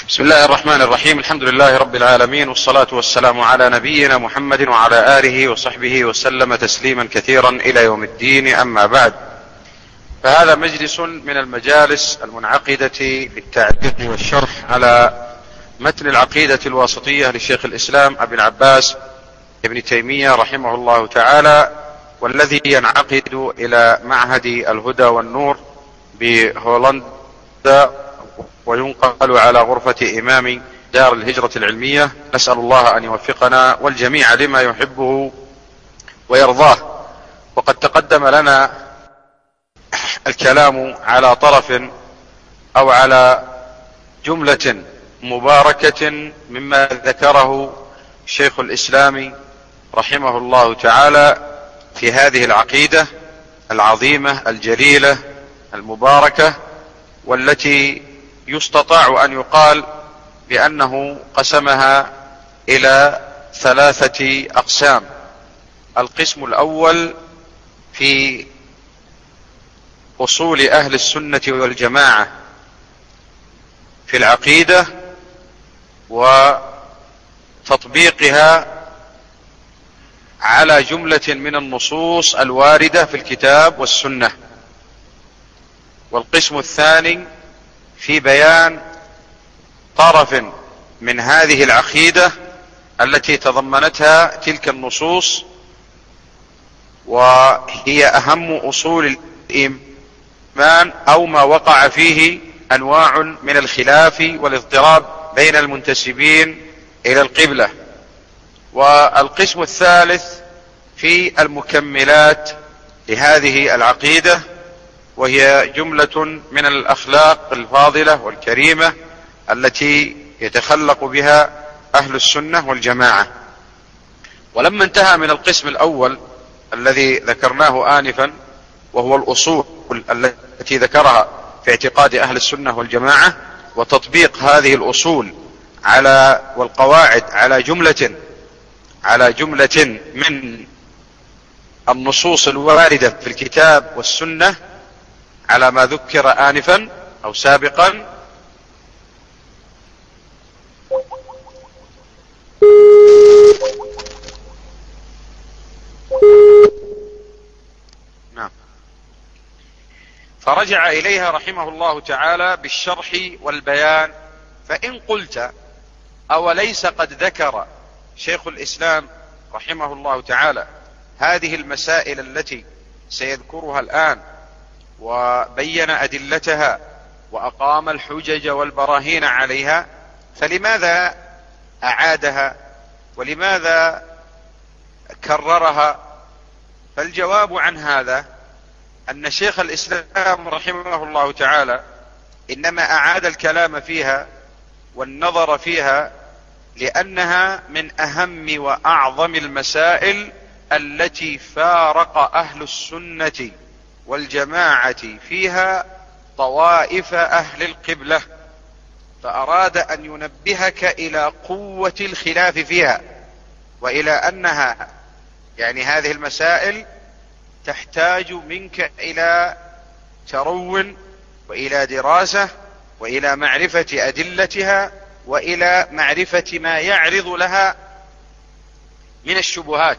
بسم الله الرحمن الرحيم. الحمد لله رب العالمين، والصلاة والسلام على نبينا محمد وعلى آله وصحبه وسلم تسليما كثيرا إلى يوم الدين. أما بعد، فهذا مجلس من المجالس المنعقدة للتعليق والشرح على متن العقيدة الواسطية لشيخ الإسلام أبي العباس ابن تيمية رحمه الله تعالى، والذي ينعقد إلى معهد الهدى والنور بهولندا وينقل على غرفة إمام دار الهجرة العلمية. نسأل الله أن يوفقنا والجميع لما يحبه ويرضاه. وقد تقدم لنا الكلام على طرف أو على جملة مباركة مما ذكره شيخ الإسلام رحمه الله تعالى في هذه العقيدة العظيمة الجليلة المباركة، والتي يستطاع أن يقال بأنه قسمها إلى 3 أقسام. القسم الأول في أصول أهل السنة والجماعة في العقيدة وتطبيقها على جملة من النصوص الواردة في الكتاب والسنة. والقسم الثاني في بيان طرف من هذه العقيدة التي تضمنتها تلك النصوص، وهي أهم أصول الإيمان أو ما وقع فيه أنواع من الخلاف والاضطراب بين المنتسبين إلى القبلة. والقسم الثالث في المكملات لهذه العقيدة، وهي جملة من الأخلاق الفاضلة والكريمة التي يتخلق بها أهل السنة والجماعة. ولما انتهى من القسم الأول الذي ذكرناه آنفا، وهو الأصول التي ذكرها في اعتقاد أهل السنة والجماعة وتطبيق هذه الأصول والقواعد على جملة من النصوص الواردة في الكتاب والسنة على ما ذكر آنفا أو سابقا، نعم، فرجع إليها رحمه الله تعالى بالشرح والبيان. فإن قلت أوليس قد ذكر شيخ الإسلام رحمه الله تعالى هذه المسائل التي سيذكرها الآن وبين أدلتها وأقام الحجج والبراهين عليها، فلماذا أعادها ولماذا كررها؟ فالجواب عن هذا أن شيخ الإسلام رحمه الله تعالى إنما أعاد الكلام فيها والنظر فيها لأنها من أهم وأعظم المسائل التي فارق أهل السنة والجماعة فيها طوائف أهل القبلة، فأراد أن ينبهك إلى قوة الخلاف فيها، وإلى أنها هذه المسائل تحتاج منك إلى ترو وإلى دراسة وإلى معرفة أدلتها وإلى معرفة ما يعرض لها من الشبهات.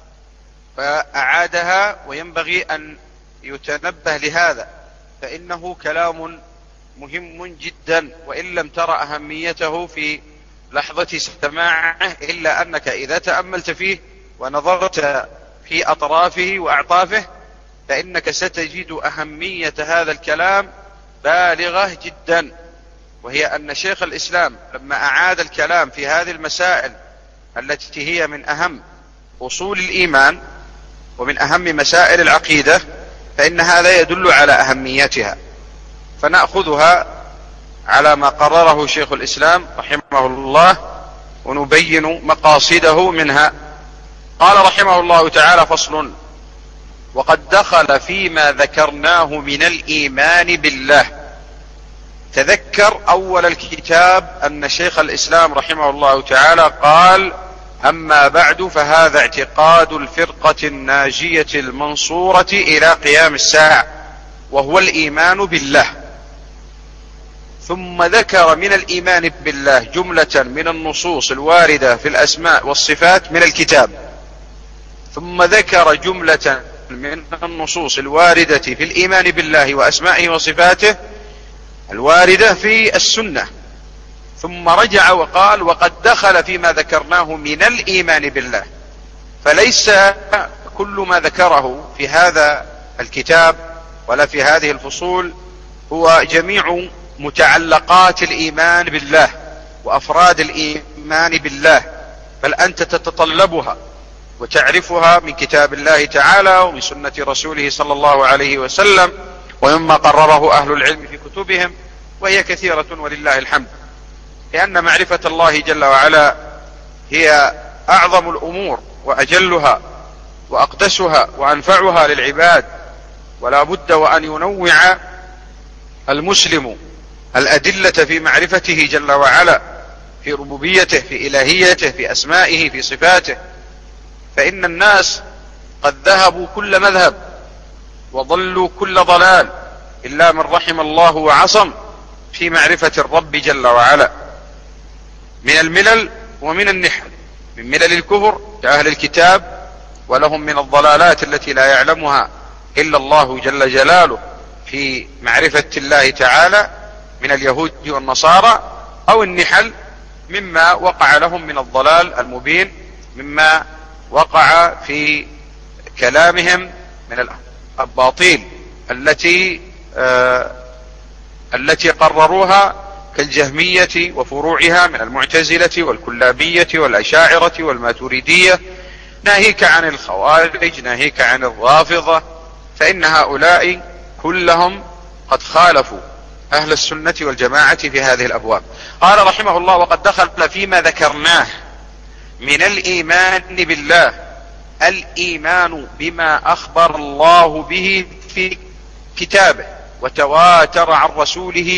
فأعادها، وينبغي أن يتنبه لهذا، فإنه كلام مهم جدا، وإن لم ترى أهميته في لحظة سماعه، إلا أنك إذا تأملت فيه ونظرت في أطرافه وأعطافه فإنك ستجد أهمية هذا الكلام بالغة جدا. وهي أن شيخ الإسلام لما أعاد الكلام في هذه المسائل التي هي من أهم أصول الإيمان ومن أهم مسائل العقيدة، فإن هذا يدل على أهميتها. فنأخذها على ما قرره شيخ الإسلام رحمه الله ونبين مقاصده منها. قال رحمه الله تعالى: فصل: وقد دخل فيما ذكرناه من الإيمان بالله. تذكر أول الكتاب أن شيخ الإسلام رحمه الله تعالى قال: أما بعد، فهذا اعتقاد الفرقة الناجية المنصورة إلى قيام الساعة، وهو الإيمان بالله. ثم ذكر من الإيمان بالله جملة من النصوص الواردة في الأسماء والصفات من الكتاب، ثم ذكر جملة من النصوص الواردة في الإيمان بالله وأسمائه وصفاته الواردة في السنة، ثم رجع وقال وقد دخل فيما ذكرناه من الإيمان بالله. فليس كل ما ذكره في هذا الكتاب ولا في هذه الفصول هو جميع متعلقات الإيمان بالله وأفراد الإيمان بالله، بل أنت تتطلبها وتعرفها من كتاب الله تعالى ومن سنة رسوله صلى الله عليه وسلم ومما قرره أهل العلم في كتبهم، وهي كثيرة ولله الحمد، لأن معرفة الله جل وعلا هي أعظم الأمور وأجلها وأقدسها وأنفعها للعباد، ولا بد وأن ينوع المسلم الأدلة في معرفته جل وعلا، في ربوبيته، في إلهيته، في أسمائه، في صفاته. فإن الناس قد ذهبوا كل مذهب وضلوا كل ضلال إلا من رحم الله وعصم في معرفة الرب جل وعلا، من الملل ومن النحل، من ملل الكفر كأهل الكتاب، ولهم من الضلالات التي لا يعلمها إلا الله جل جلاله في معرفة الله تعالى من اليهود والنصارى، أو النحل مما وقع لهم من الضلال المبين، مما وقع في كلامهم من الأباطيل التي قرروها كالجهمية وفروعها من المعتزلة والكلابية والأشاعرة والماتريدية، ناهيك عن الخوارج، ناهيك عن الرافضة، فإن هؤلاء كلهم قد خالفوا أهل السنة والجماعة في هذه الأبواب. قال رحمه الله وقد دخل فيما ذكرناه من الإيمان بالله الإيمان بما أخبر الله به في كتابه وتواتر عن رسوله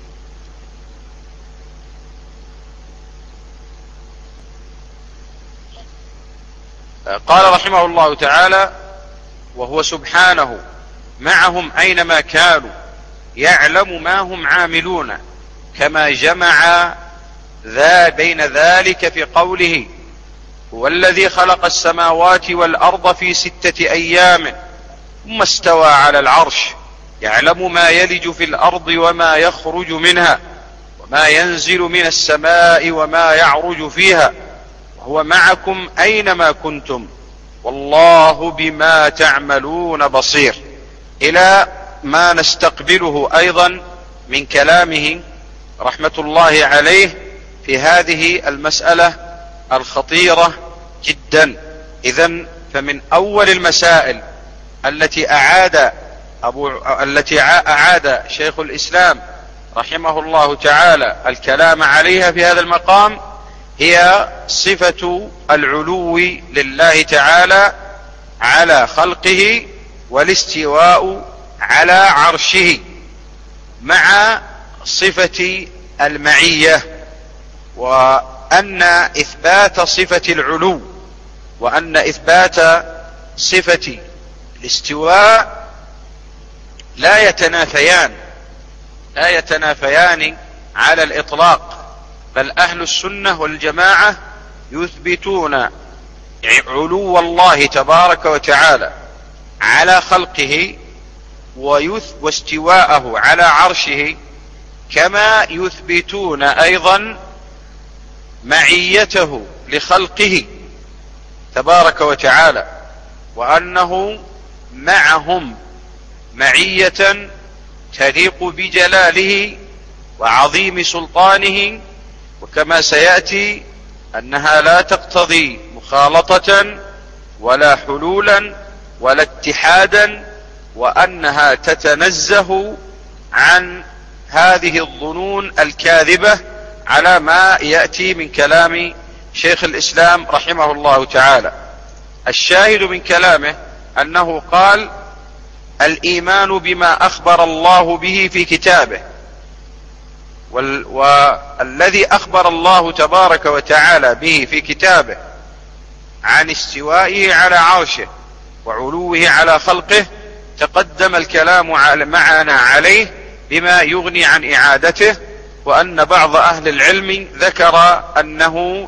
قال رحمه الله تعالى وهو سبحانه معهم أينما كانوا يعلم ما هم عاملون، كما جمع بين ذلك في قوله هو الذي خلق السماوات والأرض في 6 أيام ثم استوى على العرش يعلم ما يلج في الأرض وما يخرج منها وما ينزل من السماء وما يعرج فيها وهو معكم أينما كنتم والله بما تعملون بصير، إلى ما نستقبله أيضا من كلامه رحمة الله عليه في هذه المسألة الخطيرة جدا. إذن فمن أول المسائل التي أعاد شيخ الإسلام رحمه الله تعالى الكلام عليها في هذا المقام هي صفة العلو لله تعالى على خلقه والاستواء على عرشه، مع صفة المعية، وأن إثبات صفة العلو وأن إثبات صفة الاستواء لا يتنافيان على الإطلاق، بل أهل السنة والجماعة يثبتون علو الله تبارك وتعالى على خلقه واستواءه على عرشه، كما يثبتون أيضا معيته لخلقه تبارك وتعالى، وأنه معهم معية تليق بجلاله وعظيم سلطانه، وكما سيأتي أنها لا تقتضي مخالطة ولا حلولا ولا اتحادا، وأنها تتنزه عن هذه الظنون الكاذبة على ما يأتي من كلام شيخ الإسلام رحمه الله تعالى. الشاهد من كلامه أنه قال الإيمان بما أخبر الله به في كتابه، والذي أخبر الله تبارك وتعالى به في كتابه عن استوائه على عرشه وعلوه على خلقه تقدم الكلام معنا عليه بما يغني عن إعادته، وأن بعض أهل العلم ذكر أنها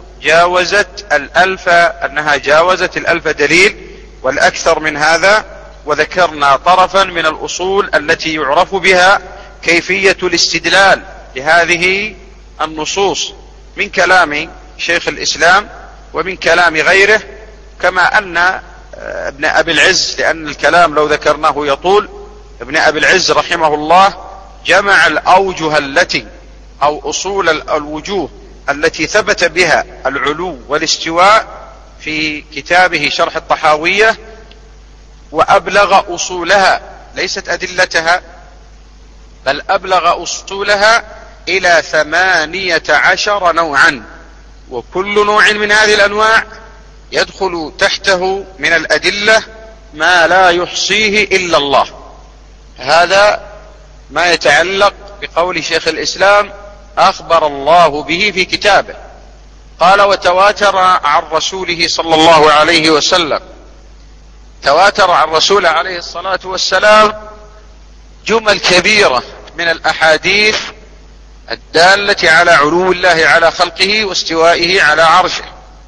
جاوزت الألف دليل والأكثر من هذا، وذكرنا طرفا من الأصول التي يعرف بها كيفية الاستدلال لهذه النصوص من كلام شيخ الإسلام ومن كلام غيره، كما أن ابن أبي العز، لأن الكلام لو ذكرناه يطول، ابن أبي العز رحمه الله جمع الأوجه التي أو أصول الوجوه التي ثبت بها العلو والاستواء في كتابه شرح الطحاوية، وأبلغ أصولها، ليست أدلتها بل أبلغ أصولها إلى 18 نوعا، وكل نوع من هذه الأنواع يدخل تحته من الأدلة ما لا يحصيه إلا الله. هذا ما يتعلق بقول شيخ الإسلام أخبر الله به في كتابه. قال: وتواتر عن رسوله صلى الله عليه وسلم، تواتر عن رسوله عليه الصلاة والسلام جمل كبيرة من الأحاديث الدالة على علو الله على خلقه واستوائه على عرشه،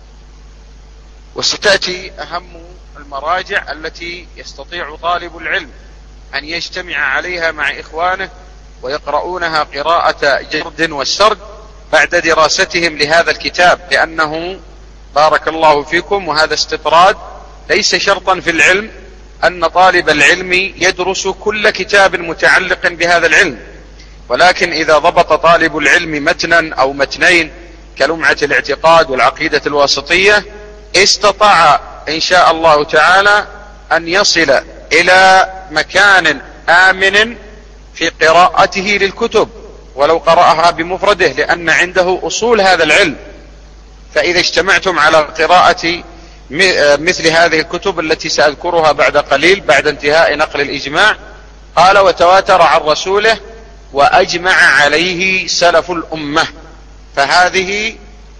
وستأتي أهم المراجع التي يستطيع طالب العلم أن يجتمع عليها مع إخوانه ويقرؤونها قراءة جرد والسرد بعد دراستهم لهذا الكتاب، لأنه بارك الله فيكم، وهذا استطراد، ليس شرطا في العلم أن طالب العلم يدرس كل كتاب متعلق بهذا العلم، ولكن إذا ضبط طالب العلم متنا أو متنين كلمعة الاعتقاد والعقيدة الواسطية استطاع إن شاء الله تعالى أن يصل إلى مكان آمن في قراءته للكتب ولو قرأها بمفرده، لأن عنده أصول هذا العلم. فإذا اجتمعتم على قراءة مثل هذه الكتب التي سأذكرها بعد قليل بعد انتهاء نقل الإجماع، قال: وتواتر عن رسوله وأجمع عليه سلف الأمة. فهذه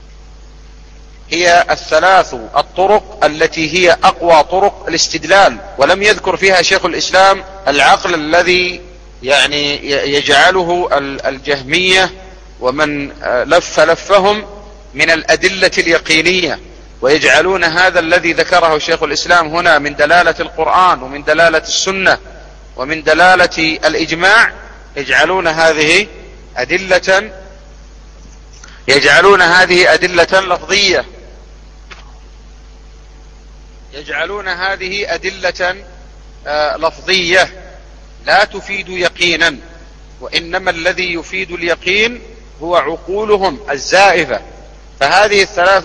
هي الثلاث الطرق التي هي أقوى طرق الاستدلال، ولم يذكر فيها شيخ الإسلام العقل الذي يعني يجعله الجهمية ومن لفهم من الأدلة اليقينية، ويجعلون هذا الذي ذكره شيخ الإسلام هنا من دلالة القرآن ومن دلالة السنة ومن دلالة الإجماع، يجعلون هذه أدلة لفظية، يجعلون هذه أدلة لفظية لا تفيد يقينا، وإنما الذي يفيد اليقين هو عقولهم الزائفة. فهذه الثلاث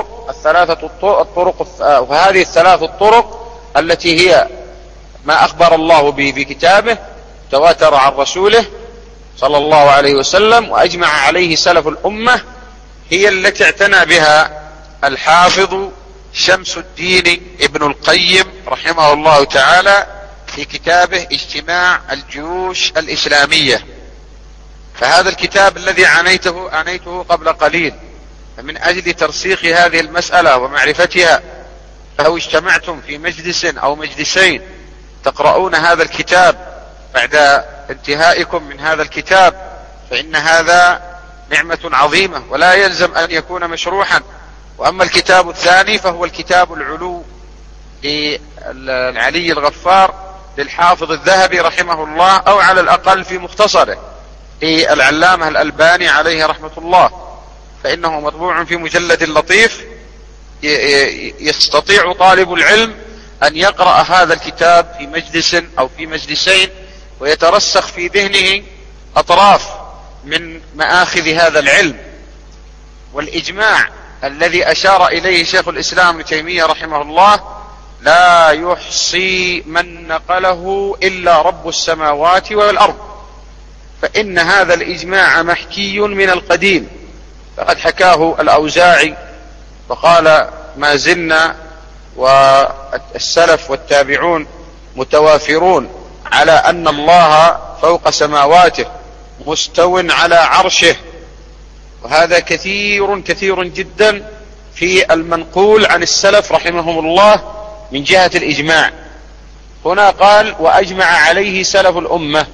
الطرق التي هي ما أخبر الله به في كتابه، تواتر عن رسوله صلى الله عليه وسلم، وأجمع عليه سلف الأمة، هي التي اعتنى بها الحافظ شمس الدين ابن القيم رحمه الله تعالى في كتابه اجتماع الجيوش الإسلامية. فهذا الكتاب الذي عنيته قبل قليل من أجل ترسيخ هذه المسألة ومعرفتها، فلو اجتمعتم في مجلس أو مجلسين تقرؤون هذا الكتاب بعد انتهائكم من هذا الكتاب، فإن هذا نعمة عظيمة ولا يلزم أن يكون مشروحا. وأما الكتاب الثاني فهو الكتاب العلو للعلي الغفار للحافظ الذهبي رحمه الله، أو على الأقل في مختصره للعلامة الألباني عليه رحمة الله، فإنه مطبوع في مجلد لطيف، يستطيع طالب العلم أن يقرأ هذا الكتاب في مجلس أو في مجلسين ويترسخ في ذهنه أطراف من مآخذ هذا العلم. والإجماع الذي أشار إليه شيخ الإسلام ابن تيمية رحمه الله لا يحصي من نقله إلا رب السماوات والأرض، فإن هذا الإجماع محكي من القديم، فقد حكاه الأوزاعي وقال: ما زلنا والسلف والتابعون متوافرون على أن الله فوق سماواته مستو على عرشه. وهذا كثير جدا في المنقول عن السلف رحمهم الله من جهة الإجماع. هنا قال: وأجمع عليه سلف الأمة،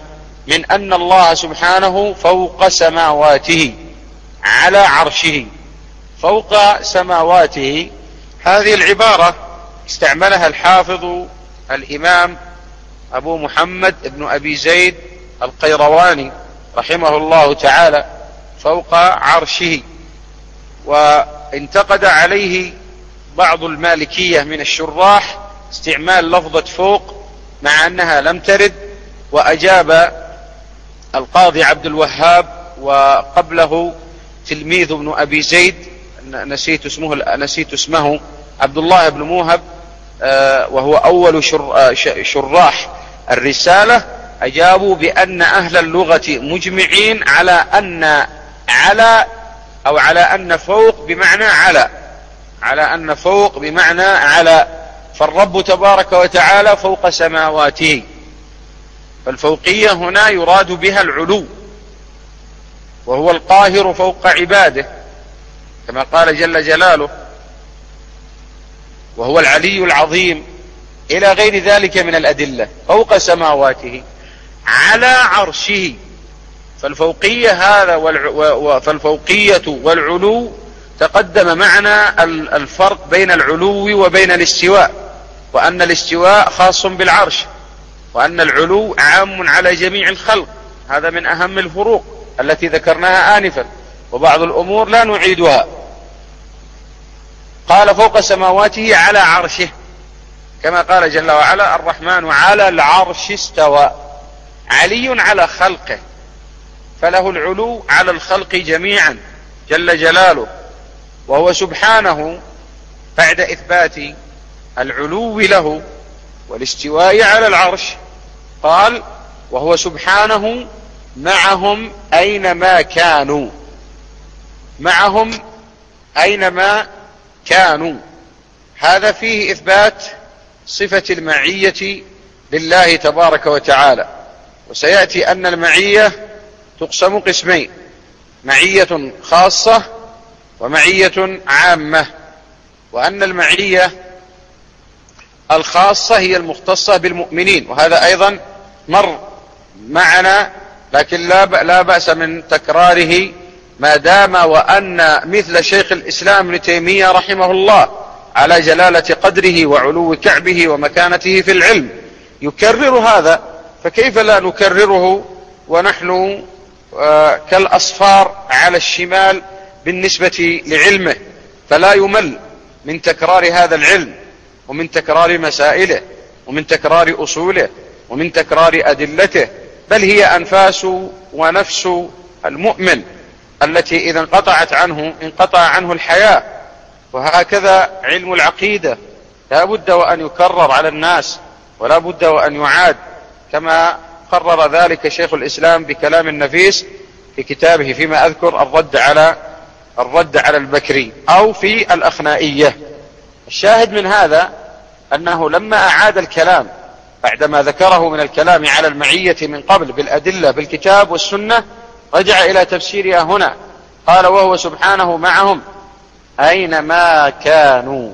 من أن الله سبحانه فوق سماواته على عرشه. فوق سماواته، هذه العبارة استعملها الحافظ الإمام أبو محمد بن أبي زيد القيرواني رحمه الله تعالى، فوق عرشه. وانتقد عليه بعض المالكية من الشراح استعمال لفظة فوق مع أنها لم ترد، وأجاب القاضي عبد الوهاب وقبله تلميذ ابن أبي زيد نسيت اسمه عبد الله بن موهب، وهو أول شراح الرسالة، أجابوا بأن أهل اللغة مجمعين على أن على أو على أن فوق بمعنى على أن فوق بمعنى على، فالرب تبارك وتعالى فوق سماواته، فالفوقية هنا يراد بها العلو، وهو القاهر فوق عباده كما قال جل جلاله، وهو العلي العظيم إلى غير ذلك من الأدلة. فوق سماواته على عرشه، فالفوقية فالفوقية والعلو تقدم معنا الفرق بين العلو وبين الاستواء، وأن الاستواء خاص بالعرش، وأن العلو عام على جميع الخلق. هذا من أهم الفروق التي ذكرناها آنفا، وبعض الأمور لا نعيدها. قال فوق سماواته على عرشه، كما قال جل وعلا الرحمن على العرش استوى، علي على خلقه، فله العلو على الخلق جميعا جل جلاله. وهو سبحانه بعد إثبات العلو له والاستواء على العرش قال وهو سبحانه معهم أينما كانوا، معهم أينما كانوا. هذا فيه إثبات صفة المعية لله تبارك وتعالى. وسيأتي أن المعية تقسم قسمين: معية خاصة ومعية عامة، وأن المعية الخاصة هي المختصة بالمؤمنين، وهذا أيضا مر معنا، لكن لا بأس من تكراره ما دام وأن مثل شيخ الإسلام ابن تيمية رحمه الله على جلالة قدره وعلو كعبه ومكانته في العلم يكرر هذا، فكيف لا نكرره ونحن كالأصفار على الشمال بالنسبة لعلمه؟ فلا يمل من تكرار هذا العلم ومن تكرار مسائله ومن تكرار أصوله ومن تكرار أدلته، بل هي أنفاس ونفس المؤمن التي إذا انقطعت عنه انقطع عنه الحياة. وهكذا علم العقيدة لا بد وأن يكرر على الناس ولا بد وأن يعاد، كما قرر ذلك شيخ الإسلام بكلام نفيس في كتابه فيما أذكر الرد على البكري أو في الأخنائية. الشاهد من هذا أنه لما أعاد الكلام بعدما ذكره من الكلام على المعية من قبل بالأدلة بالكتاب والسنة، رجع إلى تفسيرها هنا، قال وهو سبحانه معهم أينما كانوا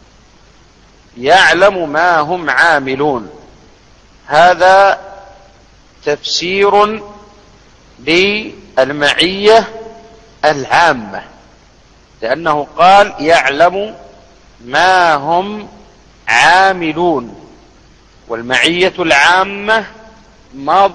يعلم ما هم عاملون. هذا تفسير للمعية العامة، لأنه قال يعلم ما هم عاملون، والمعية العامة ما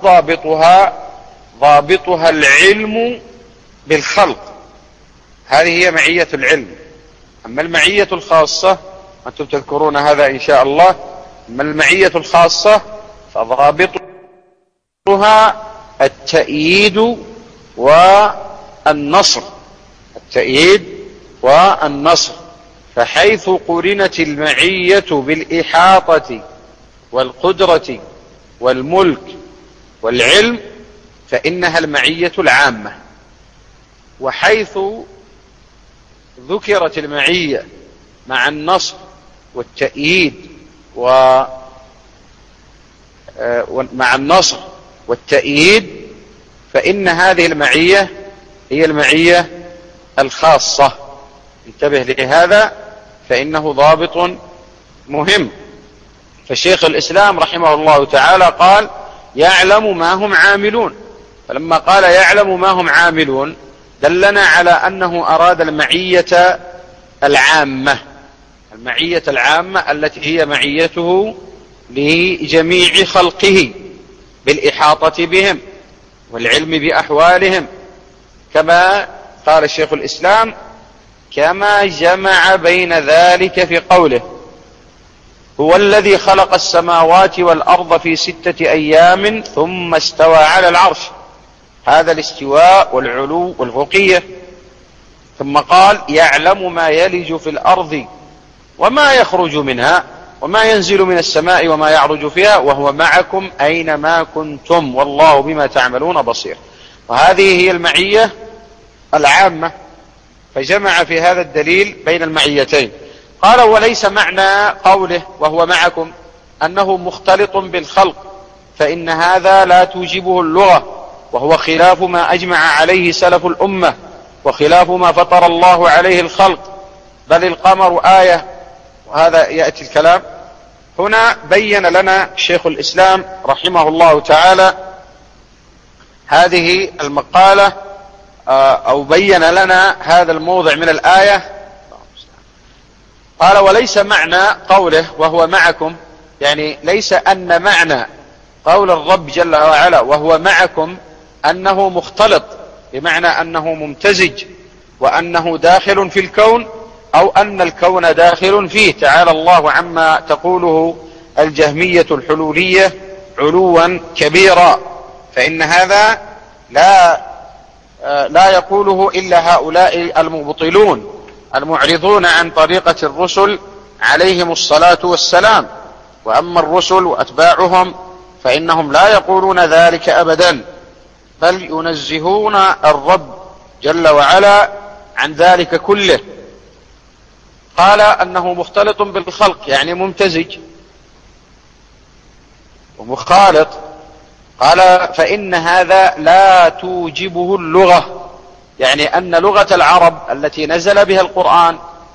ضابطها العلم بالخلق، هذه هي معية العلم. أما المعية الخاصة أنتم تذكرون هذا إن شاء الله، أما المعية الخاصة فضابطها التأييد والنصر، التأييد والنصر. فحيث قرنت المعية بالإحاطة والقدرة والملك والعلم فإنها المعية العامة، وحيث ذكرت المعية مع النصر والتأييد مع النصر والتأييد فإن هذه المعية هي المعية الخاصة. انتبه لهذا فإنه ضابط مهم. فشيخ الإسلام رحمه الله تعالى قال يعلم ما هم عاملون. فلما قال يعلم ما هم عاملون دلنا على أنه أراد المعية العامة، المعية العامة التي هي معيته لجميع خلقه بالإحاطة بهم والعلم بأحوالهم، كما قال الشيخ الإسلام: كما جمع بين ذلك في قوله: هو الذي خلق السماوات والأرض في 6 أيام ثم استوى على العرش. هذا الاستواء والعلو والفوقية. ثم قال: يعلم ما يلج في الأرض وما يخرج منها وما ينزل من السماء وما يعرج فيها وهو معكم أينما كنتم والله بما تعملون بصير. وهذه هي المعية العامة، فجمع في هذا الدليل بين المعيتين. قال: وليس معنى قوله وهو معكم أنه مختلط بالخلق، فإن هذا لا توجبه اللغة، وهو خلاف ما أجمع عليه سلف الأمة وخلاف ما فطر الله عليه الخلق، بل القمر آية. وهذا يأتي الكلام هنا. بين لنا شيخ الإسلام رحمه الله تعالى هذه المقالة، أو بين لنا هذا الموضع من الآية. قال: وليس معنى قوله وهو معكم، يعني ليس أن معنى قول الرب جل وعلا وهو معكم أنه مختلط، بمعنى أنه ممتزج وأنه داخل في الكون، أو أن الكون داخل فيه. تعالى الله عما تقوله الجهمية الحلولية علوا كبيرا، فإن هذا لا يقوله إلا هؤلاء المبطلون المعرضون عن طريقة الرسل عليهم الصلاة والسلام. وأما الرسل وأتباعهم فإنهم لا يقولون ذلك أبدا، بل ينزهون الرب جل وعلا عن ذلك كله. قال أنه مختلط بالخلق، يعني ممتزج ومخالط. قال: فإن هذا لا توجبه اللغة، يعني أن لغة العرب التي نزل بها القرآن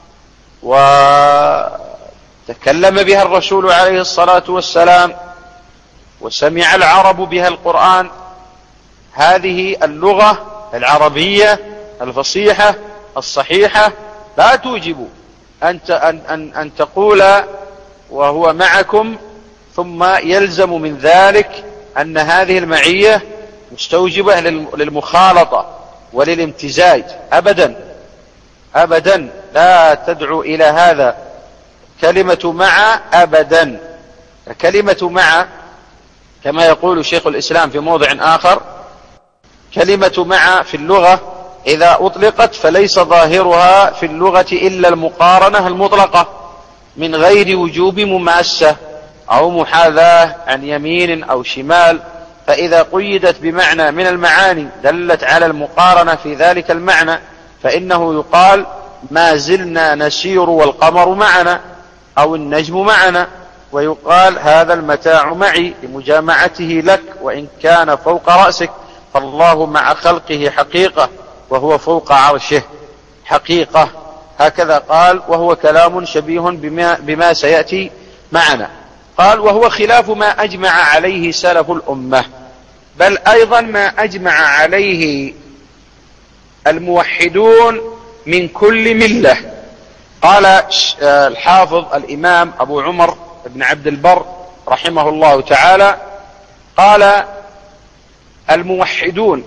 وتكلم بها الرسول عليه الصلاة والسلام وسمع العرب بها القرآن، هذه اللغة العربية الفصيحة الصحيحة لا توجب أن تقول وهو معكم ثم يلزم من ذلك أن هذه المعية مستوجبة للمخالطة وللامتزاج. أبدا أبدا، لا تدعو إلى هذا كلمة مع أبدا. كلمة مع كما يقول شيخ الإسلام في موضع آخر: كلمة مع في اللغة إذا أطلقت فليس ظاهرها في اللغة إلا المقارنة المطلقة من غير وجوب مماسة أو محاذاة عن يمين أو شمال، فإذا قيدت بمعنى من المعاني دلت على المقارنة في ذلك المعنى، فإنه يقال: ما زلنا نسير والقمر معنا، أو النجم معنا. ويقال: هذا المتاع معي لمجامعته لك وإن كان فوق رأسك، فالله مع خلقه حقيقة وهو فوق عرشه حقيقة. هكذا قال، وهو كلام شبيه بما سيأتي معنا. قال: وهو خلاف ما أجمع عليه سلف الأمة، بل أيضا ما أجمع عليه الموحدون من كل ملة. قال الحافظ الإمام أبو عمر بن عبد البر رحمه الله تعالى، قال: الموحدون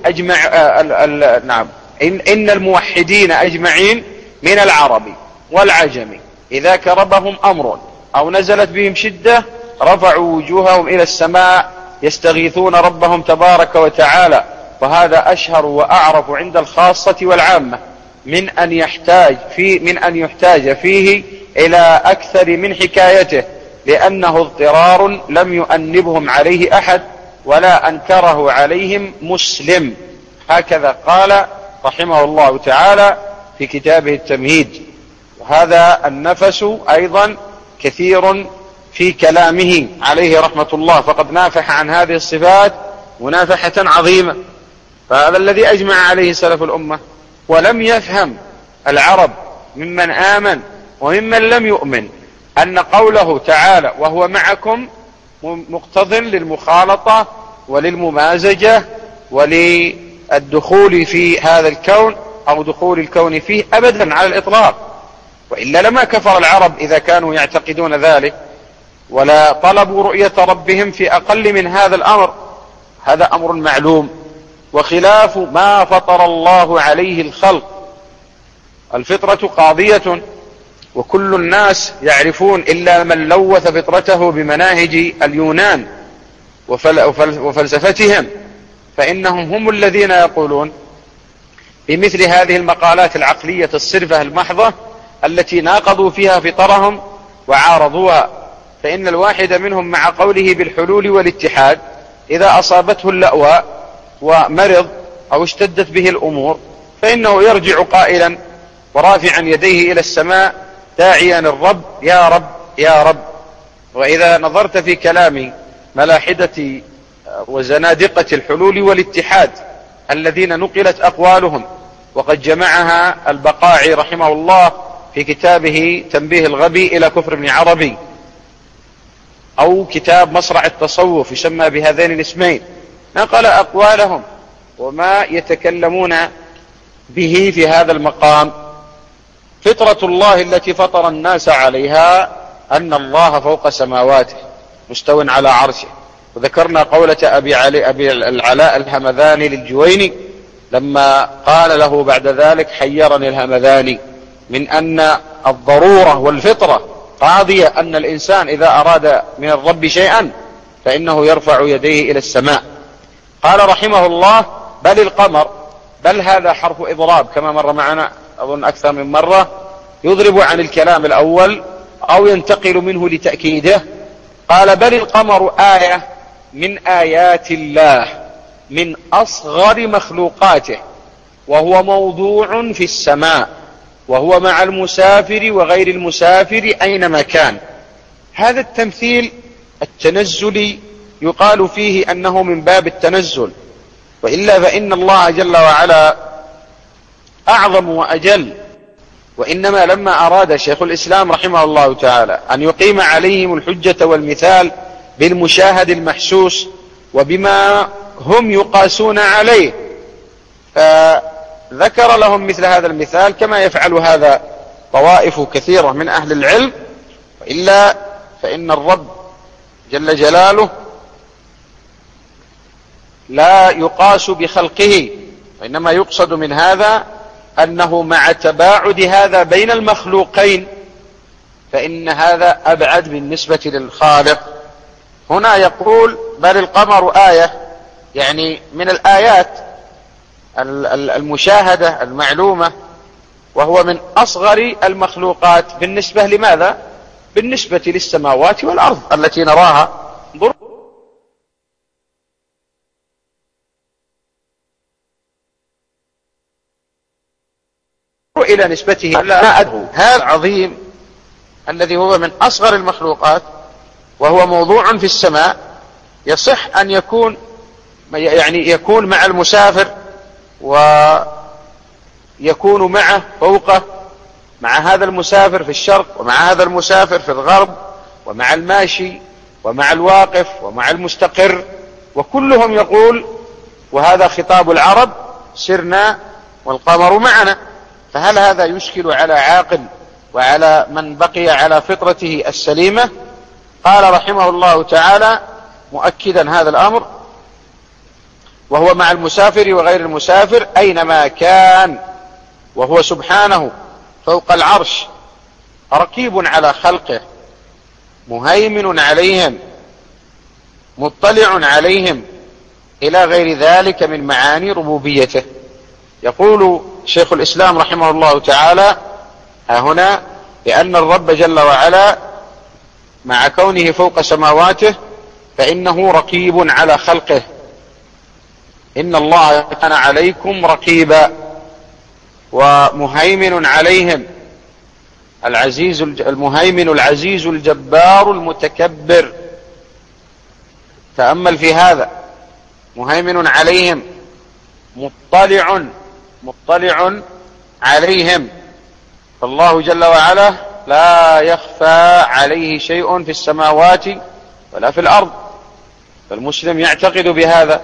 إن الموحدين أجمعين من العرب والعجم إذا كربهم أمر أو نزلت بهم شدة رفعوا وجوههم إلى السماء يستغيثون ربهم تبارك وتعالى. وهذا أشهر وأعرف عند الخاصة والعامة من أن يحتاج فيه إلى أكثر من حكايته، لأنه اضطرار لم يؤنبهم عليه أحد ولا أنكره عليهم مسلم. هكذا قال رحمه الله تعالى في كتابه التمهيد. وهذا النفس أيضا كثير في كلامه عليه رحمة الله، فقد نافح عن هذه الصفات منافحة عظيمة. فهذا الذي أجمع عليه سلف الأمة، ولم يفهم العرب ممن آمن وممن لم يؤمن أن قوله تعالى وهو معكم مقتض للمخالطة وللممازجة وللدخول في هذا الكون أو دخول الكون فيه أبدا على الإطلاق، وإلا لما كفر العرب إذا كانوا يعتقدون ذلك، ولا طلبوا رؤية ربهم في أقل من هذا الأمر. هذا أمر معلوم وخلاف ما فطر الله عليه الخلق. الفطرة قاضية وكل الناس يعرفون إلا من لوث فطرته بمناهج اليونان وفلسفتهم، فإنهم هم الذين يقولون بمثل هذه المقالات العقلية الصرفة المحضة التي ناقضوا فيها فطرهم وعارضوها. فإن الواحد منهم مع قوله بالحلول والاتحاد إذا أصابته اللأواء ومرض أو اشتدت به الأمور فإنه يرجع قائلا ورافعا يديه إلى السماء داعيا الرب يا رب يا رب. وإذا نظرت في كلام ملاحدة وزنادقة الحلول والاتحاد الذين نقلت أقوالهم، وقد جمعها البقاعي رحمه الله في كتابه تنبيه الغبي إلى كفر ابن عربي، أو كتاب مصرع التصوف يسمى بهذين الاسمين، نقل أقوالهم وما يتكلمون به في هذا المقام. فطرة الله التي فطر الناس عليها أن الله فوق سماواته مستو على عرشه. وذكرنا قولة أبي العلاء الهمذاني للجويني لما قال له بعد ذلك حيرني الهمذاني من أن الضرورة والفطرة قاضية أن الإنسان إذا أراد من الرب شيئا فإنه يرفع يديه إلى السماء. قال رحمه الله بل القمر، بل هذا حرف إضراب كما مر معنا أظن أكثر من مرة، يضرب عن الكلام الأول أو ينتقل منه لتأكيده. قال بل القمر آية من آيات الله من أصغر مخلوقاته، وهو موضوع في السماء، وهو مع المسافر وغير المسافر أينما كان. هذا التمثيل التنزلي يقال فيه أنه من باب التنزل، وإلا فإن الله جل وعلا أعظم وأجل. وإنما لما أراد شيخ الإسلام رحمه الله تعالى أن يقيم عليهم الحجة والمثال بالمشاهد المحسوس وبما هم يقاسون عليه، فذكر لهم مثل هذا المثال كما يفعل هذا طوائف كثيرة من أهل العلم. وإلا فإن الرب جل جلاله لا يقاس بخلقه، وإنما يقصد من هذا أنه مع تباعد هذا بين المخلوقين فإن هذا أبعد بالنسبة للخالق. هنا يقول بل القمر آية، يعني من الآيات المشاهدة المعلومة، وهو من أصغر المخلوقات بالنسبة لماذا؟ بالنسبة للسماوات والأرض التي نراها. إلى نسبته هذا العظيم الذي هو من أصغر المخلوقات وهو موضوع في السماء، يصح أن يكون يعني يكون مع المسافر ويكون معه فوقه، مع هذا المسافر في الشرق ومع هذا المسافر في الغرب، ومع الماشي ومع الواقف ومع المستقر، وكلهم يقول وهذا خطاب العرب سرنا والقمر معنا. فهل هذا يشكل على عاقل وعلى من بقي على فطرته السليمة؟ قال رحمه الله تعالى مؤكدا هذا الأمر وهو مع المسافر وغير المسافر أينما كان، وهو سبحانه فوق العرش رقيب على خلقه مهيمن عليهم مطلع عليهم إلى غير ذلك من معاني ربوبيته. يقول شيخ الإسلام رحمه الله تعالى هنا لأن الرب جل وعلا مع كونه فوق سماواته فإنه رقيب على خلقه. إن الله كان عليكم رقيبا ومهيمن عليهم، العزيز المهيمن العزيز الجبار المتكبر. تأمل في هذا، مهيمن عليهم مطلع عليهم، فالله جل وعلا لا يخفى عليه شيء في السماوات ولا في الأرض. فالمسلم يعتقد بهذا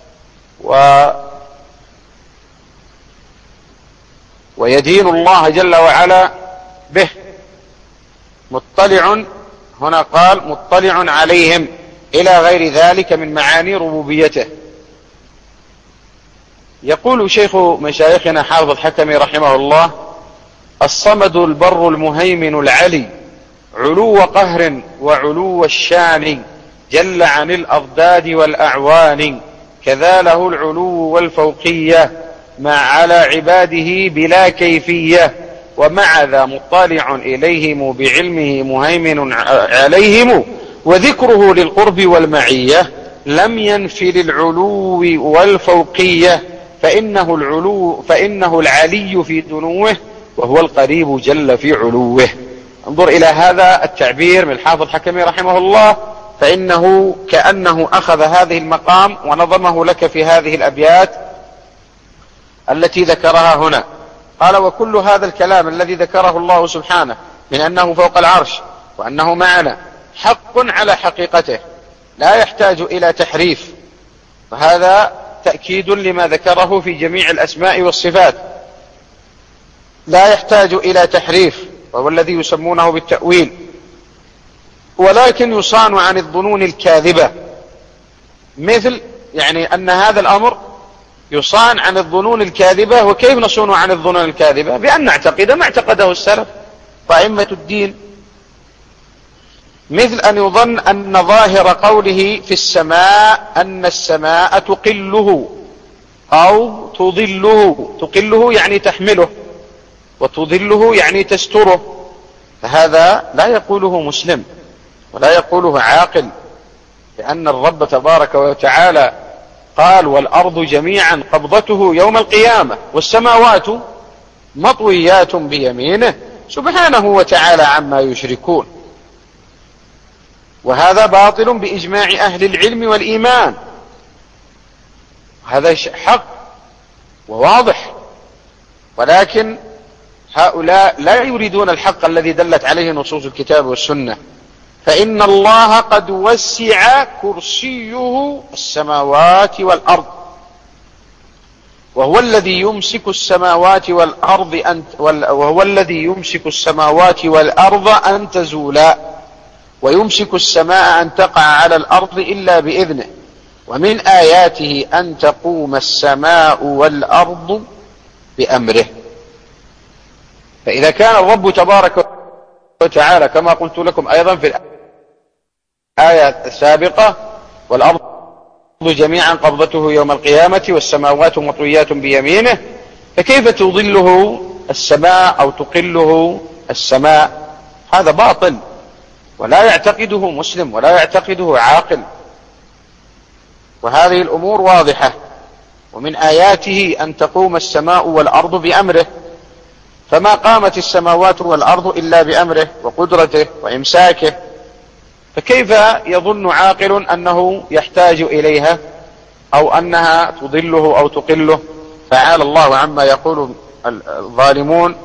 ويدين الله جل وعلا به. مطلع، هنا قال مطلع عليهم، إلى غير ذلك من معاني ربوبيته. يقول شيخ مشايخنا حافظ الحكمي رحمه الله: الصمد البر المهيمن العلي، علو قهر وعلو الشان، جل عن الأضداد والأعوان، كذا له العلو والفوقية، ما على عباده بلا كيفية، ومع ذا مطلع إليهم بعلمه مهيمن عليهم، وذكره للقرب والمعية لم ينف للعلو والفوقية، فإنه العلي في دنوه، وهو القريب جل في علوه. انظر إلى هذا التعبير من الحافظ الحكمي رحمه الله، فإنه كأنه أخذ هذه المقام ونظمه لك في هذه الأبيات التي ذكرها هنا. قال: وكل هذا الكلام الذي ذكره الله سبحانه من أنه فوق العرش وأنه معنا حق على حقيقته، لا يحتاج إلى تحريف، وهذا تأكيد لما ذكره في جميع الأسماء والصفات، لا يحتاج إلى تحريف، وهو الذي يسمونه بالتأويل، ولكن يصان عن الظنون الكاذبة، مثل يعني أن هذا الأمر يصان عن الظنون الكاذبة. وكيف نصون عن الظنون الكاذبة؟ بأن نعتقد ما اعتقده السلف وأئمة الدين، مثل أن يظن أن ظاهر قوله في السماء أن السماء تقله أو تظله، تقله يعني تحمله، وتظله يعني تستره، فهذا لا يقوله مسلم ولا يقوله عاقل، لأن الرب تبارك وتعالى قال: والأرض جميعا قبضته يوم القيامة والسماوات مطويات بيمينه سبحانه وتعالى عما يشركون. وهذا باطل بإجماع أهل العلم والإيمان، هذا حق وواضح، ولكن هؤلاء لا يريدون الحق الذي دلت عليه نصوص الكتاب والسنة. فإن الله قد وسع كرسيه السماوات والأرض، وهو الذي يمسك السماوات والأرض أن تزولا، ويمسك السماء أن تقع على الأرض إلا بإذنه، ومن آياته أن تقوم السماء والأرض بأمره. فإذا كان الرب تبارك وتعالى كما قلت لكم أيضا في الآية السابقة: والأرض جميعا قبضته يوم القيامة والسماوات مطويات بيمينه، فكيف تظله السماء أو تقله السماء؟ هذا باطل، ولا يعتقده مسلم ولا يعتقده عاقل. وهذه الأمور واضحة. ومن آياته أن تقوم السماء والأرض بأمره، فما قامت السماوات والأرض إلا بأمره وقدرته وإمساكه، فكيف يظن عاقل أنه يحتاج إليها أو أنها تضله أو تقله؟ تعالى الله عما يقول الظالمون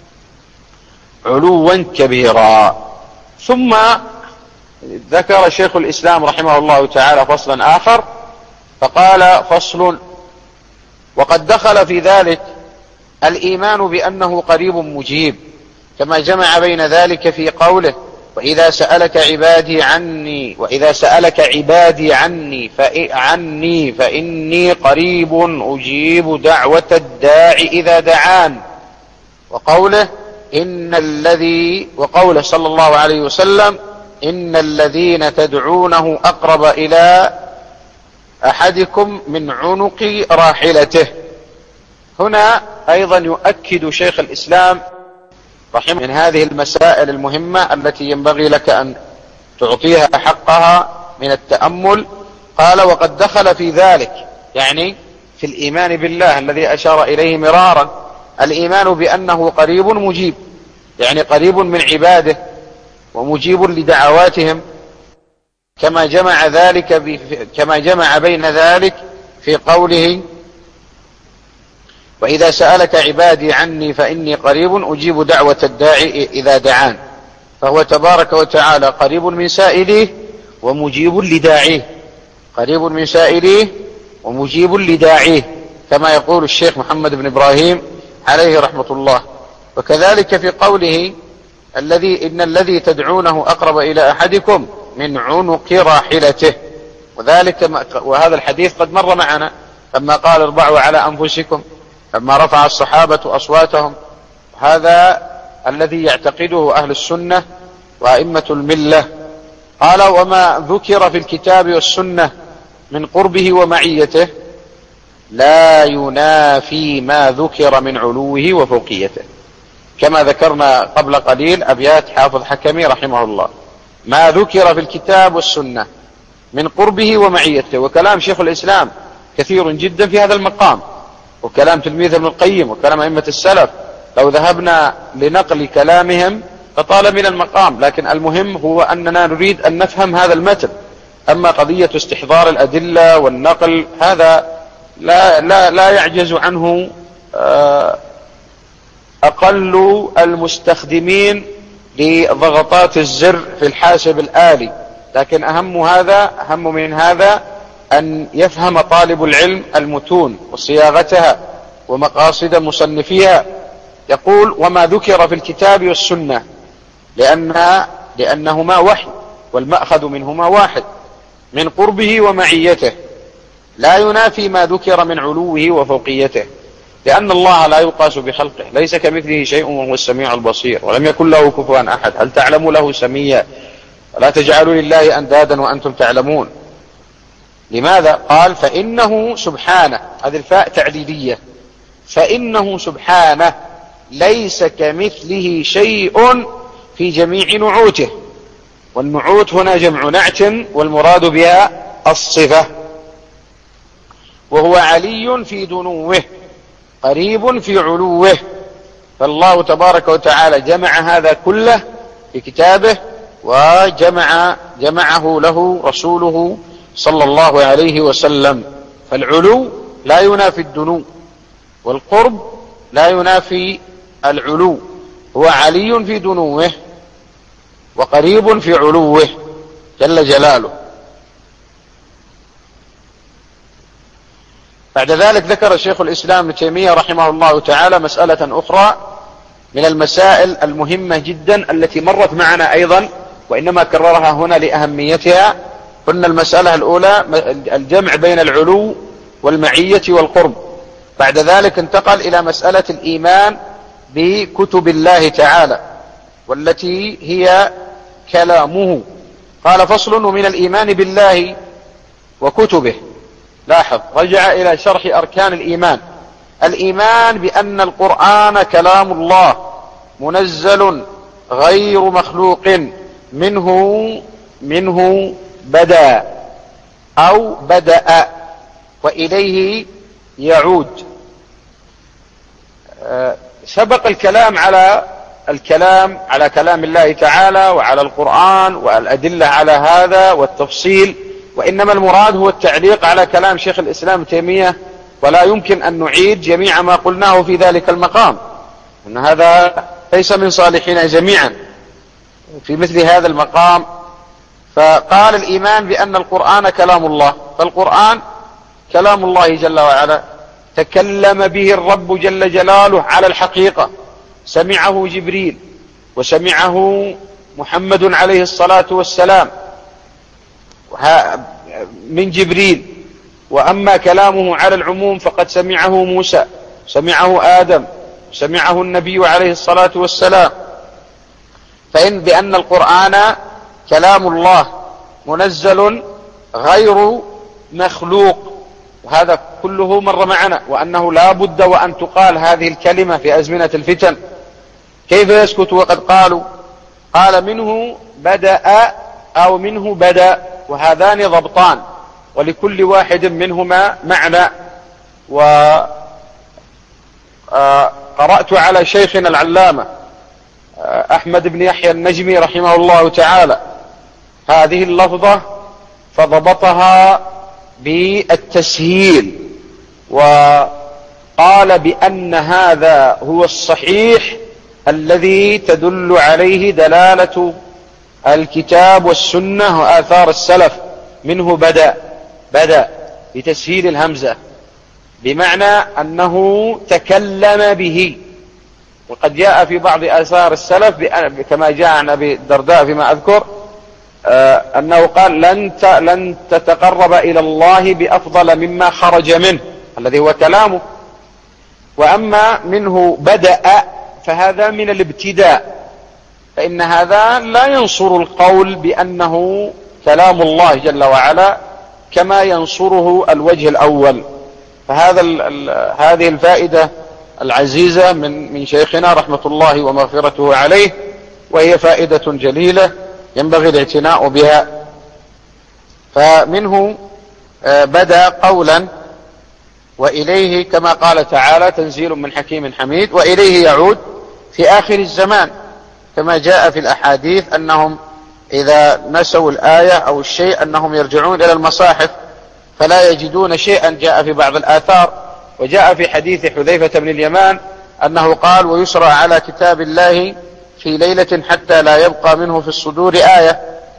علوا كبيرا. ثم ذكر شيخ الإسلام رحمه الله تعالى فصلا آخر، فقال: فصل: وقد دخل في ذلك الإيمان بأنه قريب مجيب، كما جمع بين ذلك في قوله: وإذا سألك عبادي عني فإني قريب أجيب دعوة الداع إذا دعان، وقوله صلى الله عليه وسلم: إن الذين تدعونه أقرب إلى أحدكم من عنق راحلته. هنا أيضا يؤكد شيخ الإسلام رحمه من هذه المسائل المهمة التي ينبغي لك أن تعطيها حقها من التأمل. قال: وقد دخل في ذلك، يعني في الإيمان بالله الذي أشار إليه مرارا، الإيمان بأنه قريب مجيب، يعني قريب من عباده ومجيب لدعواتهم، كما جمع بين ذلك في قوله: وإذا سألك عبادي عني فإني قريب أجيب دعوة الداعي إذا دعان، فهو تبارك وتعالى قريب من سائليه ومجيب لداعيه. قريب من سائليه ومجيب لداعيه، كما يقول الشيخ محمد بن إبراهيم عليه رحمة الله. وكذلك في قوله إن الذي تدعونه أقرب إلى أحدكم من عنق راحلته، وهذا الحديث قد مر معنا لما قال اربعوا على أنفسكم، لما رفع الصحابة أصواتهم. هذا الذي يعتقده أهل السنة وأئمة الملة. قال وما ذكر في الكتاب والسنة من قربه ومعيته لا ينافي ما ذكر من علوه وفوقيته، كما ذكرنا قبل قليل أبيات حافظ حكمي رحمه الله. ما ذكر في الكتاب والسنة من قربه ومعيته، وكلام شيخ الإسلام كثير جدا في هذا المقام، وكلام تلميذ ابن القيم، وكلام أئمة السلف. لو ذهبنا لنقل كلامهم فطال من المقام، لكن المهم هو أننا نريد أن نفهم هذا المتن. أما قضية استحضار الأدلة والنقل هذا لا يعجز عنه أقل المستخدمين لضغطات الزر في الحاسب الآلي، لكن أهم من هذا أن يفهم طالب العلم المتون وصياغتها ومقاصد مصنفيها. يقول وما ذكر في الكتاب والسنة، لأنهما وحي والمأخذ منهما واحد، من قربه ومعيته لا ينافي ما ذكر من علوه وفوقيته، لأن الله لا يقاس بخلقه، ليس كمثله شيء وهو السميع البصير، ولم يكن له كفوا أحد. هل تعلم له سميا؟ ولا تجعلوا لله أندادا وأنتم تعلمون. لماذا؟ قال فإنه سبحانه، هذه الفاء تعليلية، فإنه سبحانه ليس كمثله شيء في جميع نعوته، والنعوت هنا جمع نعت والمراد بها الصفة. وهو علي في دنوه قريب في علوه، فالله تبارك وتعالى جمع هذا كله في كتابه، وجمعه له رسوله صلى الله عليه وسلم. فالعلو لا ينافي الدنو، والقرب لا ينافي العلو. هو علي في دنوه وقريب في علوه جل جلاله. بعد ذلك ذكر الشيخ الإسلام ابن تيمية رحمه الله تعالى مسألة أخرى من المسائل المهمة جدا التي مرت معنا أيضا، وإنما كررها هنا لأهميتها. قلنا المسألة الأولى الجمع بين العلو والمعية والقرب. بعد ذلك انتقل إلى مسألة الإيمان بكتب الله تعالى والتي هي كلامه. قال فصل ومن الإيمان بالله وكتبه. لاحظ رجع إلى شرح أركان الإيمان. الإيمان بأن القرآن كلام الله منزل غير مخلوق، منه بدأ أو بدأ وإليه يعود. سبق الكلام على كلام الله تعالى وعلى القرآن والأدلة على هذا والتفصيل، وإنما المراد هو التعليق على كلام شيخ الإسلام ابن تيمية، ولا يمكن أن نعيد جميع ما قلناه في ذلك المقام، أن هذا ليس من صالحنا جميعا في مثل هذا المقام. فقال الإيمان بأن القرآن كلام الله، فالقرآن كلام الله جل وعلا، تكلم به الرب جل جلاله على الحقيقة، سمعه جبريل وسمعه محمد عليه الصلاة والسلام من جبريل. وأما كلامه على العموم فقد سمعه موسى، سمعه آدم، سمعه النبي عليه الصلاة والسلام. بأن القرآن كلام الله منزل غير مخلوق، وهذا كله مر معنا، وأنه لا بد وأن تقال هذه الكلمة في أزمنة الفتن. كيف يسكت وقد قالوا؟ قال منه بدأ أو منه بدأ، وهذان ضبطان ولكل واحد منهما معنى. وقرأت على شيخنا العلامة أحمد بن يحيى النجمي رحمه الله تعالى هذه اللفظة فضبطها بالتسهيل، وقال بأن هذا هو الصحيح الذي تدل عليه دلالة الكتاب والسنة وآثار السلف، منه بدأ. بدأ بتسهيل الهمزة، بمعنى أنه تكلم به. وقد جاء في بعض آثار السلف كما جاء عن أبي الدرداء فيما أذكر أنه قال لن تتقرب إلى الله بأفضل مما خرج منه، الذي هو كلامه. وأما منه بدأ فهذا من الابتداء، فإن هذا لا ينصر القول بأنه كلام الله جل وعلا كما ينصره الوجه الأول. هذه الفائدة العزيزة من شيخنا رحمة الله ومغفرته عليه، وهي فائدة جليلة ينبغي الاعتناء بها. فمنه بدأ قولا، وإليه كما قال تعالى تنزيل من حكيم حميد، وإليه يعود في آخر الزمان، كما جاء في الأحاديث أنهم إذا نسوا الآية أو الشيء أنهم يرجعون إلى المصاحف فلا يجدون شيئا. جاء في بعض الآثار، وجاء في حديث حذيفة بن اليمان أنه قال ويسرى على كتاب الله في ليلة حتى لا يبقى منه في الصدور آية،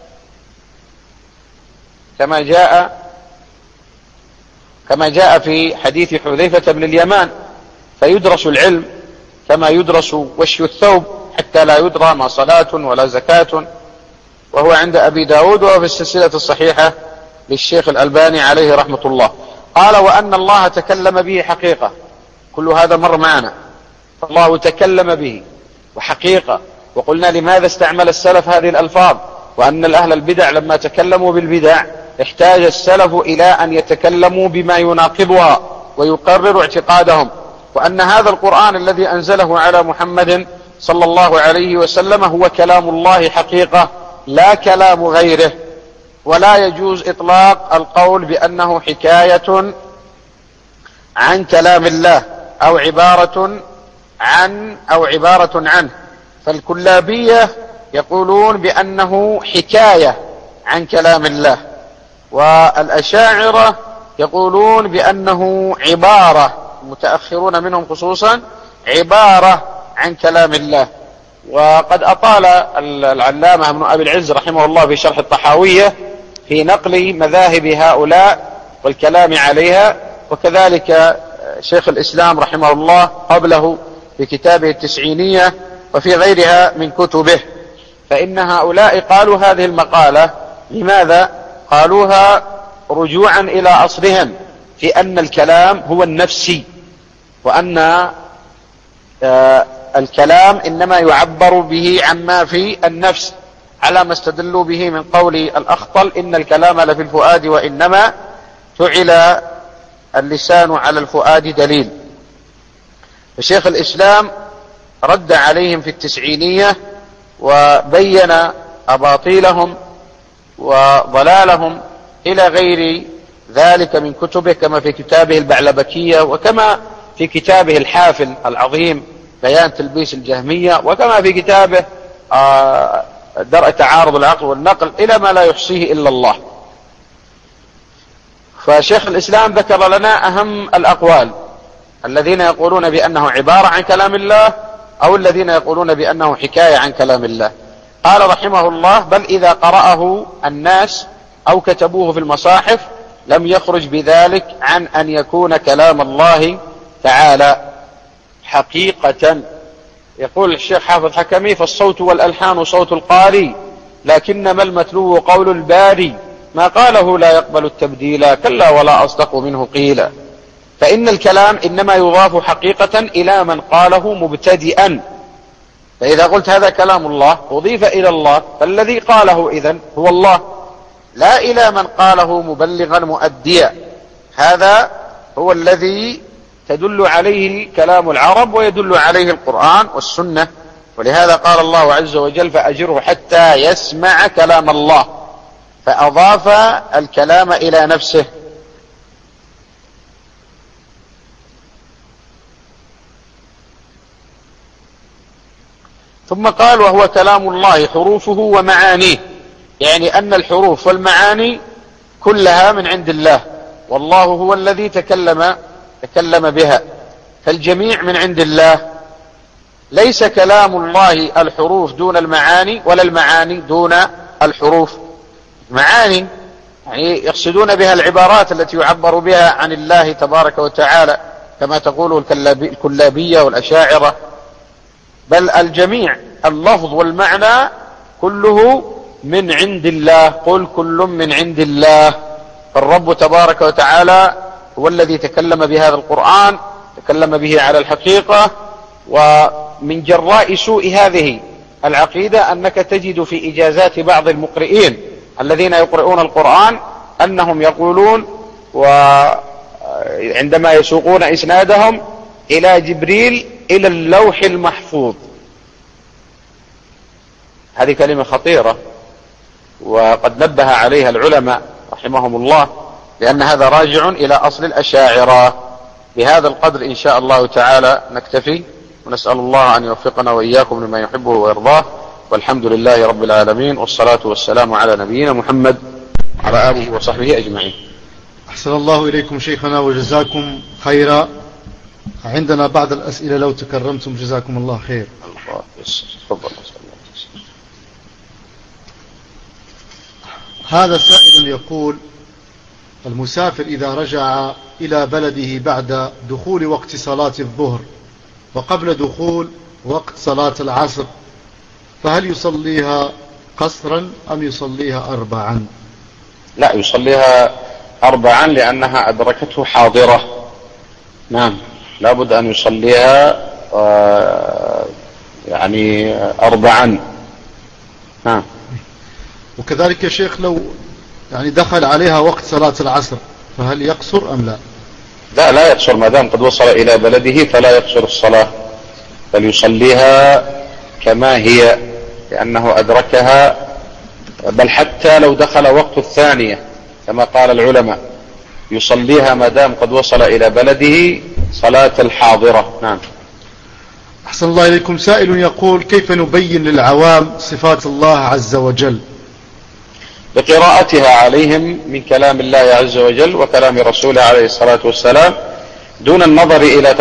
كما جاء في حديث حذيفة بن اليمان. فيدرس العلم كما يدرس وشي الثوب حتى لا يدرى ما صلاة ولا زكاة، وهو عند أبي داود وفي السلسلة الصحيحة للشيخ الألباني عليه رحمة الله. قال وأن الله تكلم به حقيقة، كل هذا مر معنا، الله تكلم به وحقيقة. وقلنا لماذا استعمل السلف هذه الألفاظ، وأن الأهل البدع لما تكلموا بالبدع احتاج السلف إلى أن يتكلموا بما يناقضها ويقرر اعتقادهم، وأن هذا القرآن الذي أنزله على محمد صلى الله عليه وسلم هو كلام الله حقيقة لا كلام غيره. ولا يجوز إطلاق القول بأنه حكاية عن كلام الله أو عبارة عنه. فالكلابية يقولون بأنه حكاية عن كلام الله، والأشاعرة يقولون بأنه عبارة، المتأخرون منهم خصوصا، عبارة عن كلام الله. وقد أطال العلامة ابن أبي العز رحمه الله في شرح الطحاوية في نقل مذاهب هؤلاء والكلام عليها، وكذلك شيخ الإسلام رحمه الله قبله في كتابه التسعينية وفي غيرها من كتبه. فإن هؤلاء قالوا هذه المقالة، لماذا؟ قالوها رجوعا إلى أصلهم في أن الكلام هو النفسي، وأن الكلام إنما يعبر به عما في النفس، على ما استدلوا به من قول الأخطل إن الكلام لفي الفؤاد وإنما فعل اللسان على الفؤاد دليل. فشيخ الإسلام رد عليهم في التسعينية وبين أباطيلهم وضلالهم إلى غير ذلك من كتبه، كما في كتابه البعلبكية، وكما في كتابه الحافل العظيم بيان تلبيس الجهمية، وكما في كتابه درء تعارض العقل والنقل، إلى ما لا يحصيه إلا الله. فشيخ الإسلام ذكر لنا أهم الأقوال، الذين يقولون بأنه عبارة عن كلام الله أو الذين يقولون بأنه حكاية عن كلام الله. قال رحمه الله بل إذا قرأه الناس أو كتبوه في المصاحف لم يخرج بذلك عن أن يكون كلام الله تعالى حقيقة. يقول الشيخ حافظ حكمي فالصوت والألحان صوت القاري، لكنما المتلو قول الباري، ما قاله لا يقبل التبديل، كلا ولا أصدق منه قيلا. فإن الكلام إنما يضاف حقيقة إلى من قاله مبتدئا، فإذا قلت هذا كلام الله أضيف إلى الله، فالذي قاله إذن هو الله، لا إلى من قاله مبلغا مؤديا. هذا هو الذي تدل عليه كلام العرب ويدل عليه القرآن والسنة. ولهذا قال الله عز وجل فأجره حتى يسمع كلام الله، فأضاف الكلام إلى نفسه. ثم قال وهو كلام الله حروفه ومعانيه، يعني أن الحروف والمعاني كلها من عند الله، والله هو الذي تكلم بها، فالجميع من عند الله. ليس كلام الله الحروف دون المعاني، ولا المعاني دون الحروف. معاني يعني يقصدون بها العبارات التي يعبر بها عن الله تبارك وتعالى كما تقول الكلابية والأشاعرة، بل الجميع اللفظ والمعنى كله من عند الله. قل كل من عند الله. فالرب تبارك وتعالى هو الذي تكلم بهذا القرآن، تكلم به على الحقيقة. ومن جراء سوء هذه العقيدة أنك تجد في إجازات بعض المقرئين الذين يقرؤون القرآن أنهم يقولون وعندما يسوقون إسنادهم إلى جبريل إلى اللوح المحفوظ. هذه كلمة خطيرة وقد نبه عليها العلماء رحمهم الله، لأن هذا راجع إلى أصل الأشاعرة. بهذا القدر إن شاء الله تعالى نكتفي، ونسأل الله أن يوفقنا وإياكم لما يحبه ويرضاه، والحمد لله رب العالمين، والصلاة والسلام على نبينا محمد وعلى آله وصحبه أجمعين. أحسن الله إليكم شيخنا وجزاكم خيرا. عندنا بعض الأسئلة لو تكرمتم جزاكم الله خير. هذا سائل يقول: المسافر إذا رجع إلى بلده بعد دخول وقت صلاة الظهر وقبل دخول وقت صلاة العصر، فهل يصليها قصرا أم يصليها أربعا؟ لا، يصليها أربعا لأنها أدركته حاضرة. نعم، لابد أن يصليها يعني أربعا. نعم. وكذلك يا شيخ لو يعني دخل عليها وقت صلاة العصر فهل يقصر أم لا؟ لا يقصر، ما دام قد وصل إلى بلده فلا يقصر الصلاة، بل يصليها كما هي لأنه أدركها، بل حتى لو دخل وقت الثانية كما قال العلماء يصليها ما دام قد وصل إلى بلده صلاة الحاضرة. نعم. أحسن الله إليكم. سائل يقول: كيف نبين للعوام صفات الله عز وجل؟ بقراءتها عليهم من كلام الله عز وجل وكلام رسوله عليه الصلاة والسلام، دون النظر إلى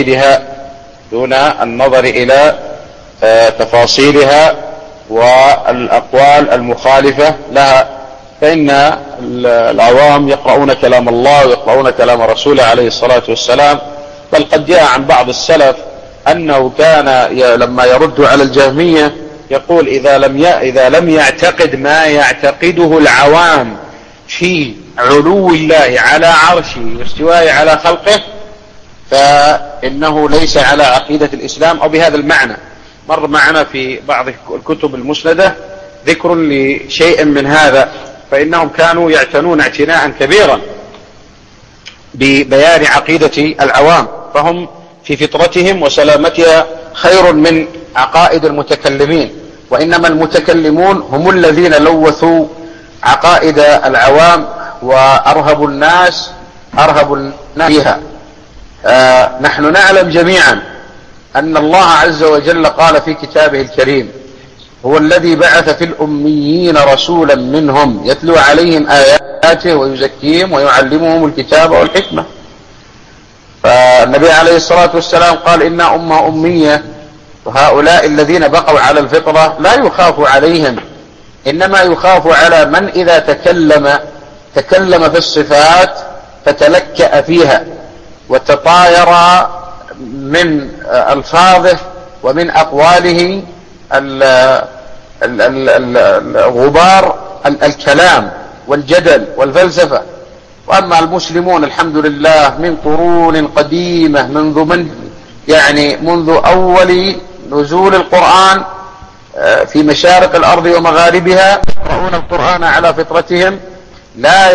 تفاصيلها والأقوال المخالفة لها. فإن العوام يقرؤون كلام الله ويقرؤون كلام رسوله عليه الصلاة والسلام، بل قد جاء عن بعض السلف أنه كان لما يرد على الجهمية يقول: إذا لم يعتقد ما يعتقده العوام في علو الله على عرشه واستوائه على خلقه فإنه ليس على عقيدة الإسلام، أو بهذا المعنى. مر معنا في بعض الكتب المسندة ذكر لشيء من هذا، فإنهم كانوا يعتنون اعتناء كبيرا ببيان عقيدة العوام، فهم في فطرتهم وسلامتها خير من عقائد المتكلمين. وإنما المتكلمون هم الذين لوثوا عقائد العوام وأرهبوا الناس فيها. نحن نعلم جميعا أن الله عز وجل قال في كتابه الكريم: هو الذي بعث في الأميين رسولا منهم يتلو عليهم آياته ويزكيهم ويعلمهم الكتاب والحكمة. فالنبي عليه الصلاة والسلام قال: إنا أمة أمية، وهؤلاء الذين بقوا على الفطرة لا يخاف عليهم، إنما يخاف على من إذا تكلم في الصفات فتلكأ فيها وتطاير من ألفاظه ومن أقواله غبار الكلام والجدل والفلسفة. وأما المسلمون الحمد لله من قرون قديمة منذ أول نزول القرآن في مشارق الأرض ومغاربها يقرؤون القرآن على فطرتهم، لا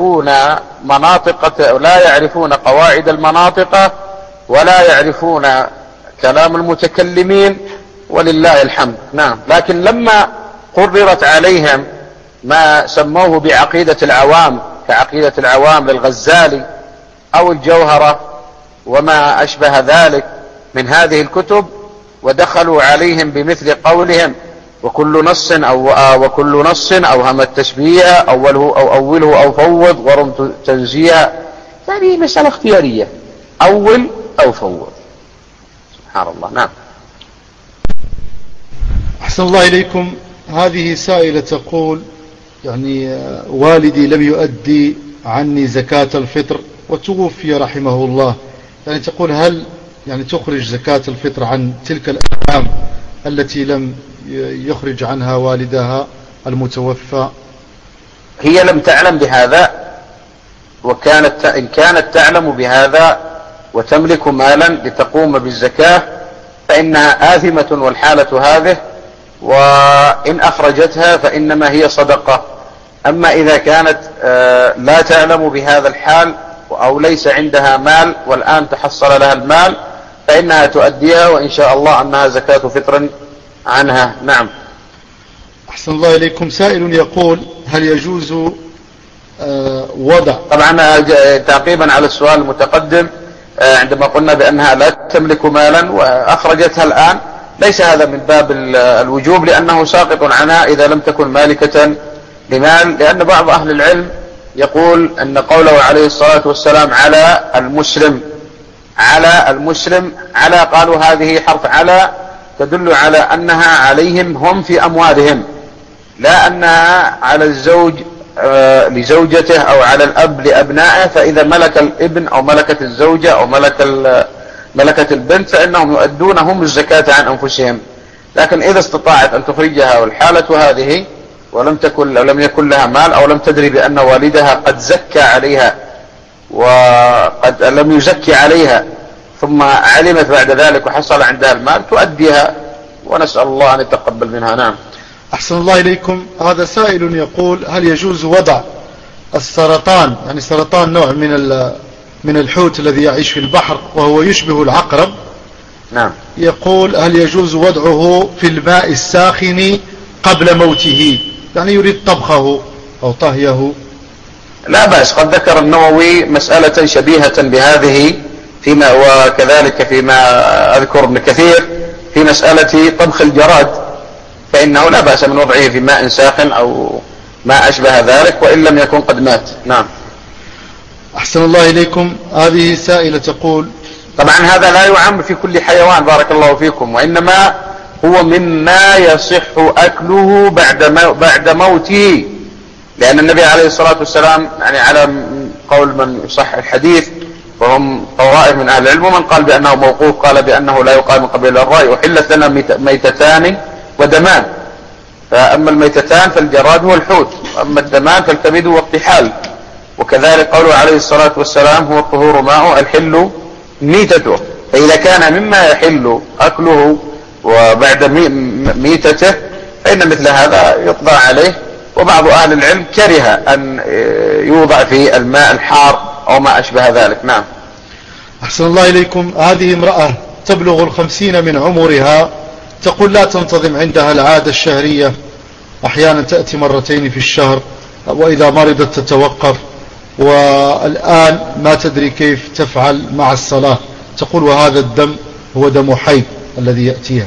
يعرفون قواعد المناطق ولا يعرفون كلام المتكلمين، ولله الحمد. نعم. لكن لما قررت عليهم ما سموه بعقيدة العوام كعقيدة العوام للغزالي أو الجوهرة وما أشبه ذلك من هذه الكتب، ودخلوا عليهم بمثل قولهم: وكل نص أوهم التشبيه، أوله أو فوض ورم تنزيها. هذه مسألة اختيارية، أول أو فوض. سبحان الله. نعم. أحسن الله إليكم. هذه سائلة تقول: يعني والدي لم يؤدي عني زكاة الفطر وتوفي رحمه الله، يعني تقول هل يعني تخرج زكاة الفطر عن تلك الأيام التي لم يخرج عنها والدها المتوفى؟ هي لم تعلم بهذا، إن كانت تعلم بهذا وتملك مالا لتقوم بالزكاة فإنها آثمة والحالة هذه، وإن أخرجتها فإنما هي صدقة. أما إذا كانت لا تعلم بهذا الحال أو ليس عندها مال والآن تحصل لها المال فإنها تؤديها، وإن شاء الله أنها زكاة فطر عنها. نعم. أحسن الله إليكم. سائل يقول هل يجوز وضع، طبعا تعقيبا على السؤال المتقدم، عندما قلنا بأنها لا تملك مالا وأخرجتها الآن، ليس هذا من باب الوجوب لأنه ساقط عنها إذا لم تكن مالكة لمال، لأن بعض أهل العلم يقول أن قوله عليه الصلاة والسلام على المسلم على قالوا هذه حرف على تدل على أنها عليهم هم في أموالهم، لا أنها على الزوج لزوجته أو على الأب لأبنائه، فإذا ملك الابن أو ملكت الزوجة أو ملكت البنت فإنهم يؤدون هم الزكاة عن أنفسهم. لكن إذا استطاعت أن تخرجها والحالة هذه ولم يكن لها مال أو لم تدري بأن والدها قد زكى عليها وقد لم يزكي عليها ثم علمت بعد ذلك وحصل عندها المال تؤديها، ونسأل الله أن يتقبل منها. نعم. أحسن الله إليكم. هذا سائل يقول هل يجوز وضع السرطان، يعني سرطان نوع من الحوت الذي يعيش في البحر وهو يشبه العقرب، نعم، يقول هل يجوز وضعه في الماء الساخن قبل موته، يعني يريد طبخه أو طهيه؟ لا بأس. قد ذكر النووي مسألة شبيهة بهذه فيما، وكذلك فيما أذكر ابن كثير في مسألة طبخ الجراد، فإنه لا بأس من وضعه في ماء ساخن أو ما أشبه ذلك وإن لم يكن قد مات. نعم. أحسن الله إليكم. هذه سائلة تقول، طبعا هذا لا يعم في كل حيوان بارك الله فيكم، وإنما هو مما يصح أكله بعد موته، لأن النبي عليه الصلاة والسلام يعني على قول من يصح الحديث وهم طوائف من أهل العلم، ومن قال بأنه موقوف قال بأنه لا يقال من قبيل الرأي، وحلت لنا ميتتان ودمان، فأما الميتتان فالجراد هو الحوت، وأما الدمان فالكبد والطحال، وكذلك قوله عليه الصلاة والسلام هو الطهور ماء الحل ميتته، فإذا كان مما يحل أكله وبعد ميتته فإن مثل هذا يقضى عليه. وبعض أهل العلم كره أن يوضع في الماء الحار أو ما أشبه ذلك. نعم. أحسن الله إليكم. هذه امرأة تبلغ 50 من عمرها، تقول لا تنتظم عندها العادة الشهرية، أحيانا تأتي مرتين في الشهر، وإذا مرضت تتوقف، والآن ما تدري كيف تفعل مع الصلاة. تقول وهذا الدم هو دم حيض الذي يأتيها.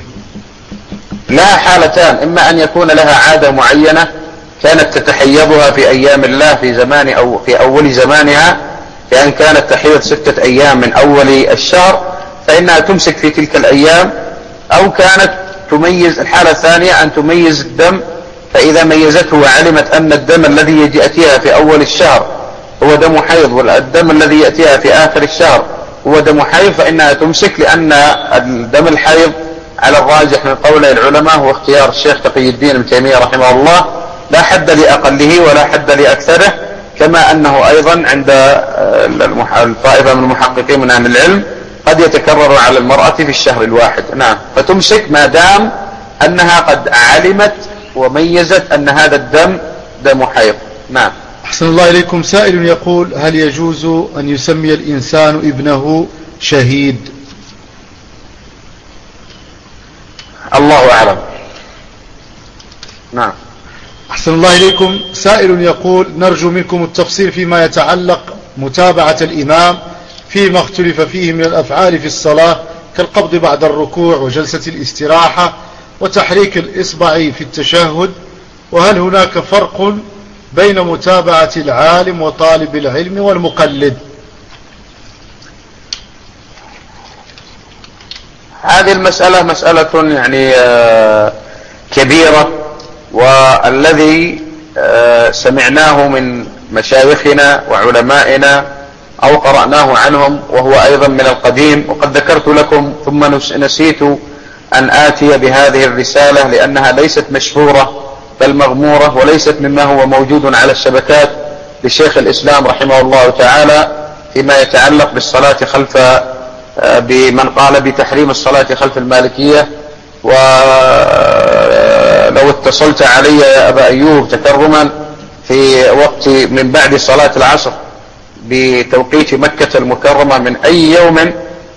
لها حالتان، إما أن يكون لها عادة معينة كانت تتحيضها في أيام الله في زمان أو في أول زمانها، لأن كانت تحيض 6 أيام من أول الشهر فإنها تمسك في تلك الأيام، أو كانت تميز. الحالة الثانية أن تميز الدم، فإذا ميزته وعلمت أن الدم الذي يأتيها في أول الشهر هو دم حيض والدم الذي يأتيها في آخر الشهر هو دم حيض فإنها تمسك، لأن الدم الحيض على الراجح من قول العلماء هو اختيار الشيخ تقي الدين ابن تيمية رحمه الله، لا حد لأقله ولا حد لأكثره، كما أنه أيضا عند الطائفة من المحققين من أهل العلم قد يتكرر على المرأة في الشهر الواحد. نعم. فتمسك ما دام أنها قد علمت وميزت أن هذا الدم دم حيض. نعم. أحسن الله إليكم. سائل يقول هل يجوز أن يسمي الإنسان ابنه شهيد؟ الله أعلم. نعم. أحسن الله إليكم. سائل يقول نرجو منكم التفصيل فيما يتعلق متابعة الإمام فيما اختلف فيه من الأفعال في الصلاة كالقبض بعد الركوع وجلسة الاستراحة وتحريك الإصبع في التشهد، وهل هناك فرق بين متابعة العالم وطالب العلم والمقلد؟ هذه المسألة مسألة يعني كبيرة، والذي سمعناه من مشايخنا وعلمائنا أو قرأناه عنهم وهو أيضا من القديم، وقد ذكرت لكم ثم نسيت أن آتي بهذه الرسالة لأنها ليست مشهورة بل مغمورة، وليست مما هو موجود على الشبكات لشيخ الإسلام رحمه الله تعالى فيما يتعلق بالصلاة خلف بمن قال بتحريم الصلاة خلف المالكية. ولو اتصلت علي يا أبا أيوب تكرما في وقت من بعد صلاة العصر بتوقيت مكة المكرمة من أي يوم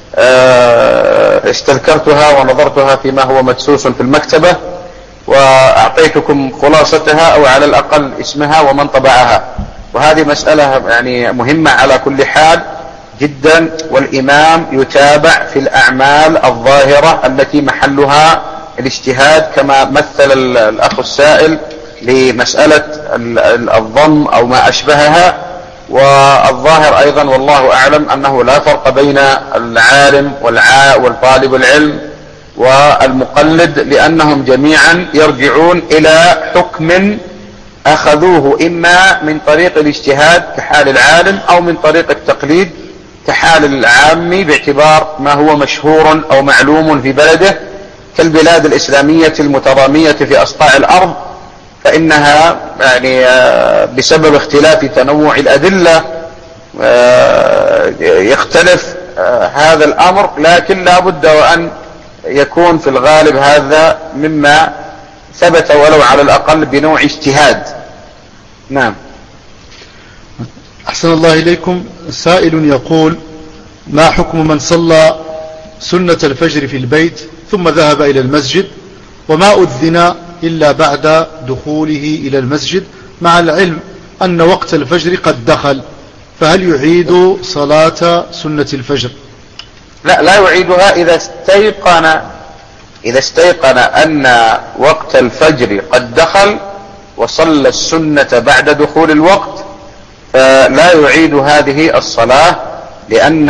استذكرتها ونظرتها فيما هو مدسوس في المكتبة وأعطيتكم خلاصتها أو على الأقل اسمها ومن طبعها. وهذه مسألة يعني مهمة على كل حال جدا، والإمام يتابع في الأعمال الظاهرة التي محلها الاجتهاد كما مثل الأخ السائل لمسألة الضم أو ما أشبهها. والظاهر أيضا والله أعلم أنه لا فرق بين العالم والطالب العلم والمقلد، لأنهم جميعا يرجعون إلى حكم أخذوه إما من طريق الاجتهاد كحال العالم أو من طريق التقليد كحال العام باعتبار ما هو مشهور أو معلوم في بلده كالبلاد الإسلامية المترامية في أصقاع الأرض، فإنها يعني بسبب اختلاف تنوع الأدلة يختلف هذا الأمر، لكن لا بد وأن يكون في الغالب هذا مما ثبت ولو على الأقل بنوع اجتهاد. نعم. أحسن الله إليكم. سائل يقول: ما حكم من صلى سنة الفجر في البيت ثم ذهب إلى المسجد وما أذن إلا بعد دخوله إلى المسجد مع العلم أن وقت الفجر قد دخل، فهل يعيد صلاة سنة الفجر؟ لا يعيدها إذا استيقن أن وقت الفجر قد دخل وصلى السنة بعد دخول الوقت، فلا يعيد هذه الصلاة لأن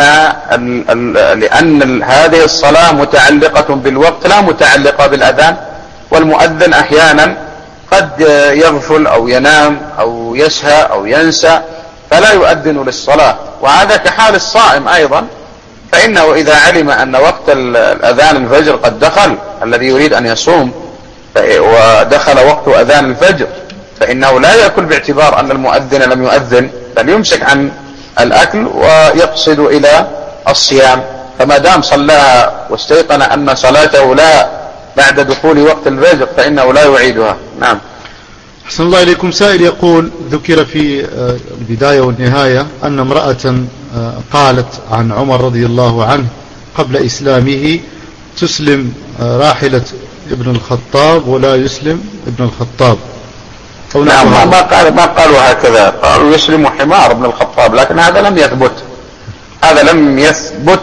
هذه الصلاة متعلقة بالوقت لا متعلقة بالأذان، والمؤذن أحيانا قد يغفل أو ينام أو يسهى أو ينسى فلا يؤذن للصلاة، وهذا كحال الصائم أيضا، فإنه إذا علم أن وقت الأذان الفجر قد دخل الذي يريد أن يصوم ودخل وقت أذان الفجر فإنه لا يأكل باعتبار أن المؤذن لم يؤذن، بل يمسك عن الأكل ويقصد إلى الصيام، فما دام صلاها واستيقن أن صلاته لا بعد دخول وقت الفجر فإنه لا يعيدها. نعم. أحسن الله إليكم. سائل يقول: ذكر في البداية والنهاية أن امرأة قالت عن عمر رضي الله عنه قبل إسلامه: تسلم راحلة ابن الخطاب ولا يسلم ابن الخطاب. نعم، ما قالوا هكذا، قالوا يسلم حمار ابن الخطاب، لكن هذا لم يثبت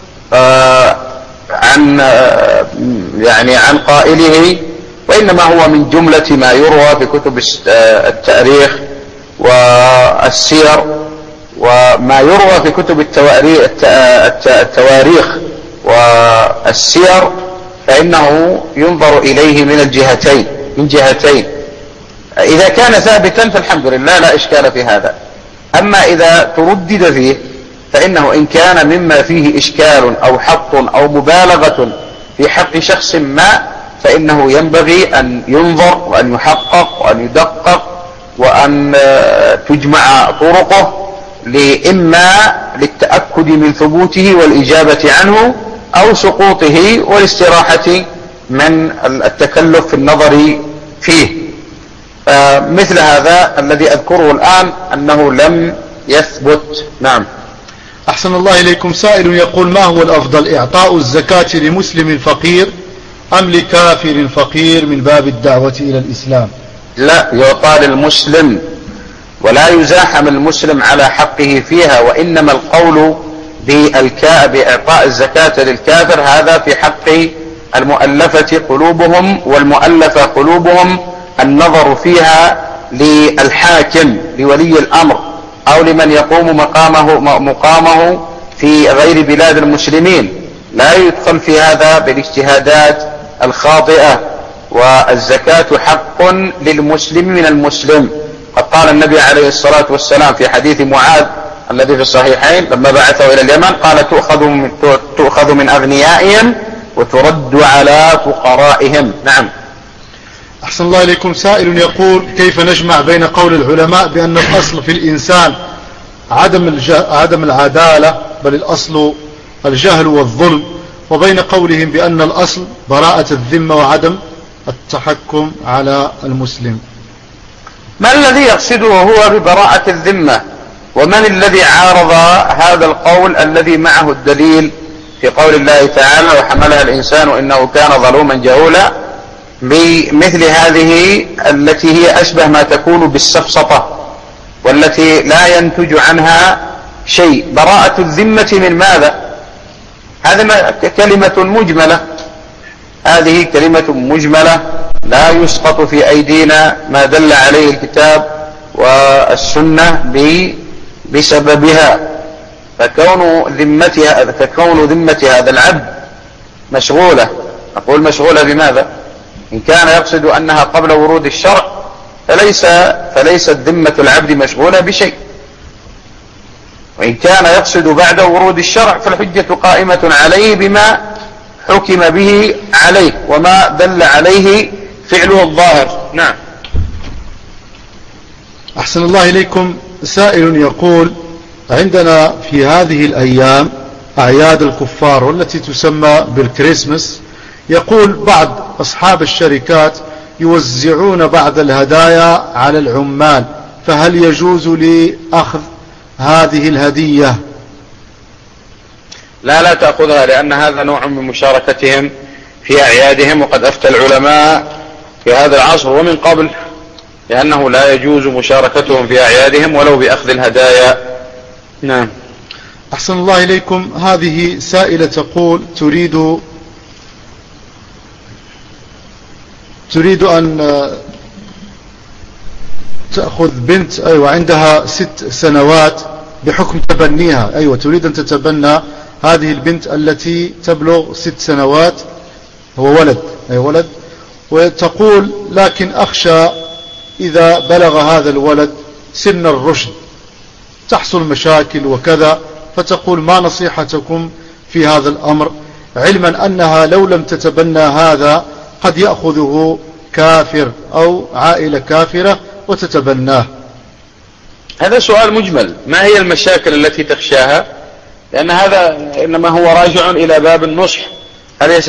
عن قائله، وإنما هو من جملة ما يروى في كتب التاريخ والسير وما يروى في كتب التواريخ والسير، فإنه ينظر إليه من جهتين. إذا كان ثابتا فالحمد لله لا إشكال في هذا، أما إذا تردد فيه فإنه إن كان مما فيه إشكال أو حق أو مبالغة في حق شخص ما فإنه ينبغي أن ينظر وأن يحقق وأن يدقق وأن تجمع طرقه، إما للتأكد من ثبوته والإجابة عنه أو سقوطه والاستراحة من التكلف في النظر فيه. مثل هذا الذي أذكره الآن أنه لم يثبت. نعم. أحسن الله إليكم. سائل يقول: ما هو الأفضل، إعطاء الزكاة لمسلم فقير أم لكافر فقير من باب الدعوة إلى الإسلام؟ لا، يعطى للمسلم ولا يزاحم المسلم على حقه فيها، وإنما القول بإعطاء الزكاة للكافر هذا في حق المؤلفة قلوبهم، والمؤلفة قلوبهم النظر فيها للحاكم لولي الأمر أو لمن يقوم مقامه في غير بلاد المسلمين، لا يدخل في هذا بالاجتهادات الخاطئة والزكاة حق للمسلم من المسلم. قد قال النبي عليه الصلاة والسلام في حديث معاذ الذي في الصحيحين لما بعثه إلى اليمن قال تؤخذ من أغنيائهم وترد على فقرائهم. نعم. أحسن الله إليكم. سائل يقول كيف نجمع بين قول العلماء بأن الأصل في الإنسان عدم العدالة بل الأصل الجهل والظلم، وبين قولهم بأن الأصل براءة الذمة وعدم التحكم على المسلم؟ ما الذي يقصده هو ببراءة الذمة؟ ومن الذي عارض هذا القول الذي معه الدليل في قول الله تعالى وحملها الإنسان إنه كان ظلوما جهولا بمثل هذه التي هي أشبه ما تكون بالسفسطة والتي لا ينتج عنها شيء؟ براءة الذمة من ماذا؟ هذه كلمة مجملة، هذه كلمة مجملة لا يسقط في أيدينا ما دل عليه الكتاب والسنة بسببها. فكون ذمة هذا العبد مشغولة، أقول مشغولة بماذا؟ إن كان يقصد أنها قبل ورود الشرع فليست ذمة العبد مشغولة بشيء، وإن كان يقصد بعد ورود الشرع فالحجة قائمة عليه بما حكم به عليه وما دل عليه فعله الظاهر. نعم. أحسن الله إليكم. سائل يقول عندنا في هذه الأيام أعياد الكفار والتي تسمى بالكريسماس، يقول بعض أصحاب الشركات يوزعون بعض الهدايا على العمال، فهل يجوز لي أخذ هذه الهدية؟ لا تأخذها، لأن هذا نوع من مشاركتهم في أعيادهم، وقد أفتى العلماء في هذا العصر ومن قبل لأنه لا يجوز مشاركتهم في أعيادهم ولو بأخذ الهدايا. نعم. أحسن الله إليكم. هذه سائلة تقول تريد أن تأخذ بنت عندها 6 سنوات بحكم تبنيها، تريد أن تتبنى هذه البنت التي تبلغ 6 سنوات، هو ولد، وتقول لكن أخشى إذا بلغ هذا الولد سن الرشد تحصل مشاكل وكذا، فتقول ما نصيحتكم في هذا الأمر، علما أنها لو لم تتبنى هذا قد يأخذه كافر أو عائلة كافرة وتتبناه؟ هذا سؤال مجمل. ما هي المشاكل التي تخشاها؟ لأن هذا إنما هو راجع إلى باب النصح. هل هي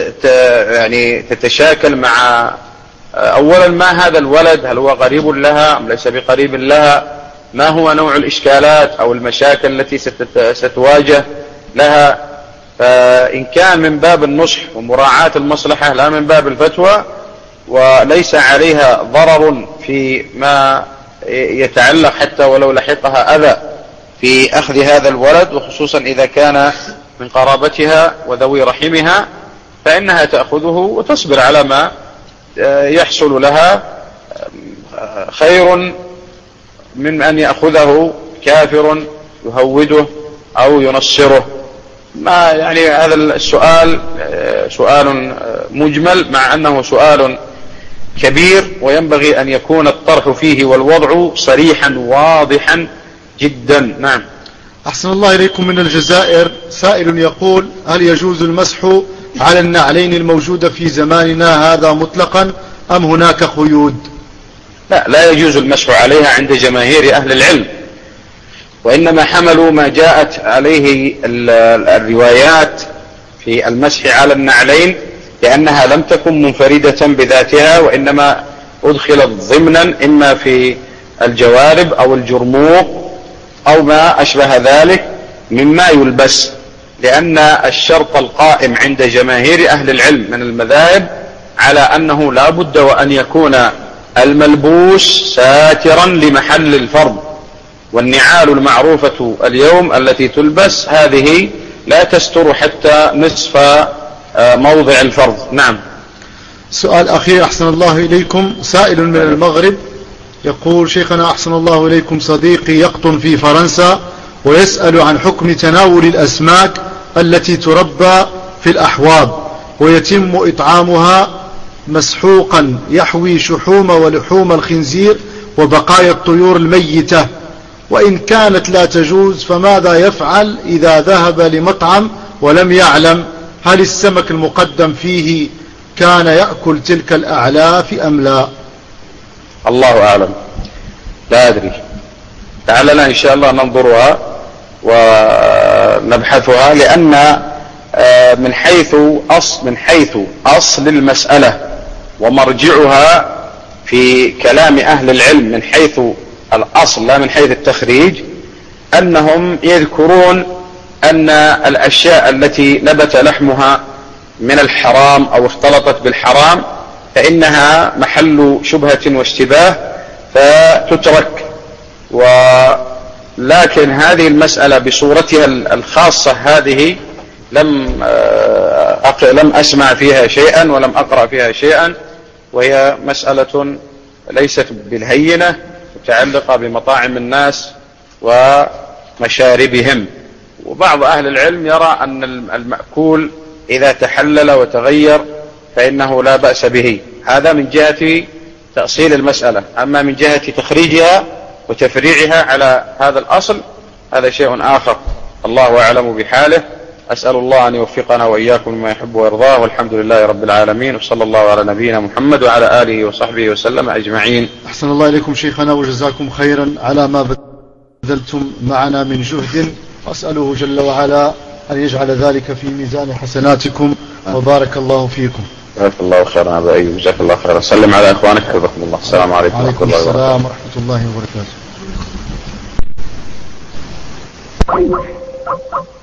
تتشاكل مع أولا ما هذا الولد، هل هو قريب لها أم ليس بقريب لها؟ ما هو نوع الإشكالات أو المشاكل التي ستواجه لها؟ فإن كان من باب النصح ومراعاة المصلحة لا من باب الفتوى، وليس عليها ضرر في ما يتعلق حتى ولو لحقها أذى في أخذ هذا الولد، وخصوصا إذا كان من قرابتها وذوي رحمها، فإنها تأخذه وتصبر على ما يحصل لها، خير من أن يأخذه كافر يهوده أو ينصره. ما هذا السؤال سؤال مجمل، مع أنه سؤال كبير، وينبغي أن يكون الطرح فيه والوضع صريحا واضحا جدا. نعم. أحسن الله إليكم. من الجزائر سائل يقول هل يجوز المسح على النعلين الموجودة في زماننا هذا مطلقا أم هناك قيود؟ لا يجوز المسح عليها عند جماهير أهل العلم، وإنما حملوا ما جاءت عليه الروايات في المسح على النعلين لأنها لم تكن منفردة بذاتها، وإنما أدخلت ضمنا إما في الجوارب أو الجرموق أو ما أشبه ذلك مما يلبس، لأن الشرط القائم عند جماهير أهل العلم من المذاهب على أنه لا بد وأن يكون الملبوس ساترا لمحل الفرض، والنعال المعروفة اليوم التي تلبس هذه لا تستر حتى نصف موضع الفرض. نعم. سؤال أخير أحسن الله إليكم. سائل من المغرب يقول شيخنا أحسن الله إليكم صديقي يقطن في فرنسا ويسأل عن حكم تناول الأسماك التي تربى في الأحواض ويتم إطعامها مسحوقا يحوي شحوم ولحوم الخنزير وبقايا الطيور الميتة، وإن كانت لا تجوز فماذا يفعل إذا ذهب لمطعم ولم يعلم هل السمك المقدم فيه كان يأكل تلك الأعلاف أم لا؟ الله أعلم، لا أدري. لعلنا إن شاء الله ننظرها ونبحثها، لأن من حيث أصل المسألة ومرجعها في كلام أهل العلم من حيث الأصل لا من حيث التخريج، أنهم يذكرون أن الأشياء التي نبت لحمها من الحرام أو اختلطت بالحرام فإنها محل شبهة واشتباه فتترك. ولكن هذه المسألة بصورتها الخاصة هذه لم أسمع فيها شيئا ولم أقرأ فيها شيئا، وهي مسألة ليست بالهينة متعلقة بمطاعم الناس ومشاربهم. وبعض أهل العلم يرى أن المأكول إذا تحلل وتغير فإنه لا بأس به. هذا من جهة تأصيل المسألة. أما من جهة تخريجها وتفريعها على هذا الأصل هذا شيء آخر، الله أعلم بحاله. أسأل الله أن يوفقنا وإياكم لما يحب ويرضاه، والحمد لله رب العالمين، وصلى الله على نبينا محمد وعلى آله وصحبه وسلم أجمعين. أحسن الله إليكم شيخنا وجزاكم خيرا على ما بذلتم معنا من جهد، وأسأله جل وعلا أن يجعل ذلك في ميزان حسناتكم، وبارك الله فيكم. جزاك الله خيرا أبا أيوب، جزاك الله خيرا. سلم على إخوانك حفظكم الله. السلام عليكم ورحمة الله وبركاته. السلام ورحمة الله وبركاته.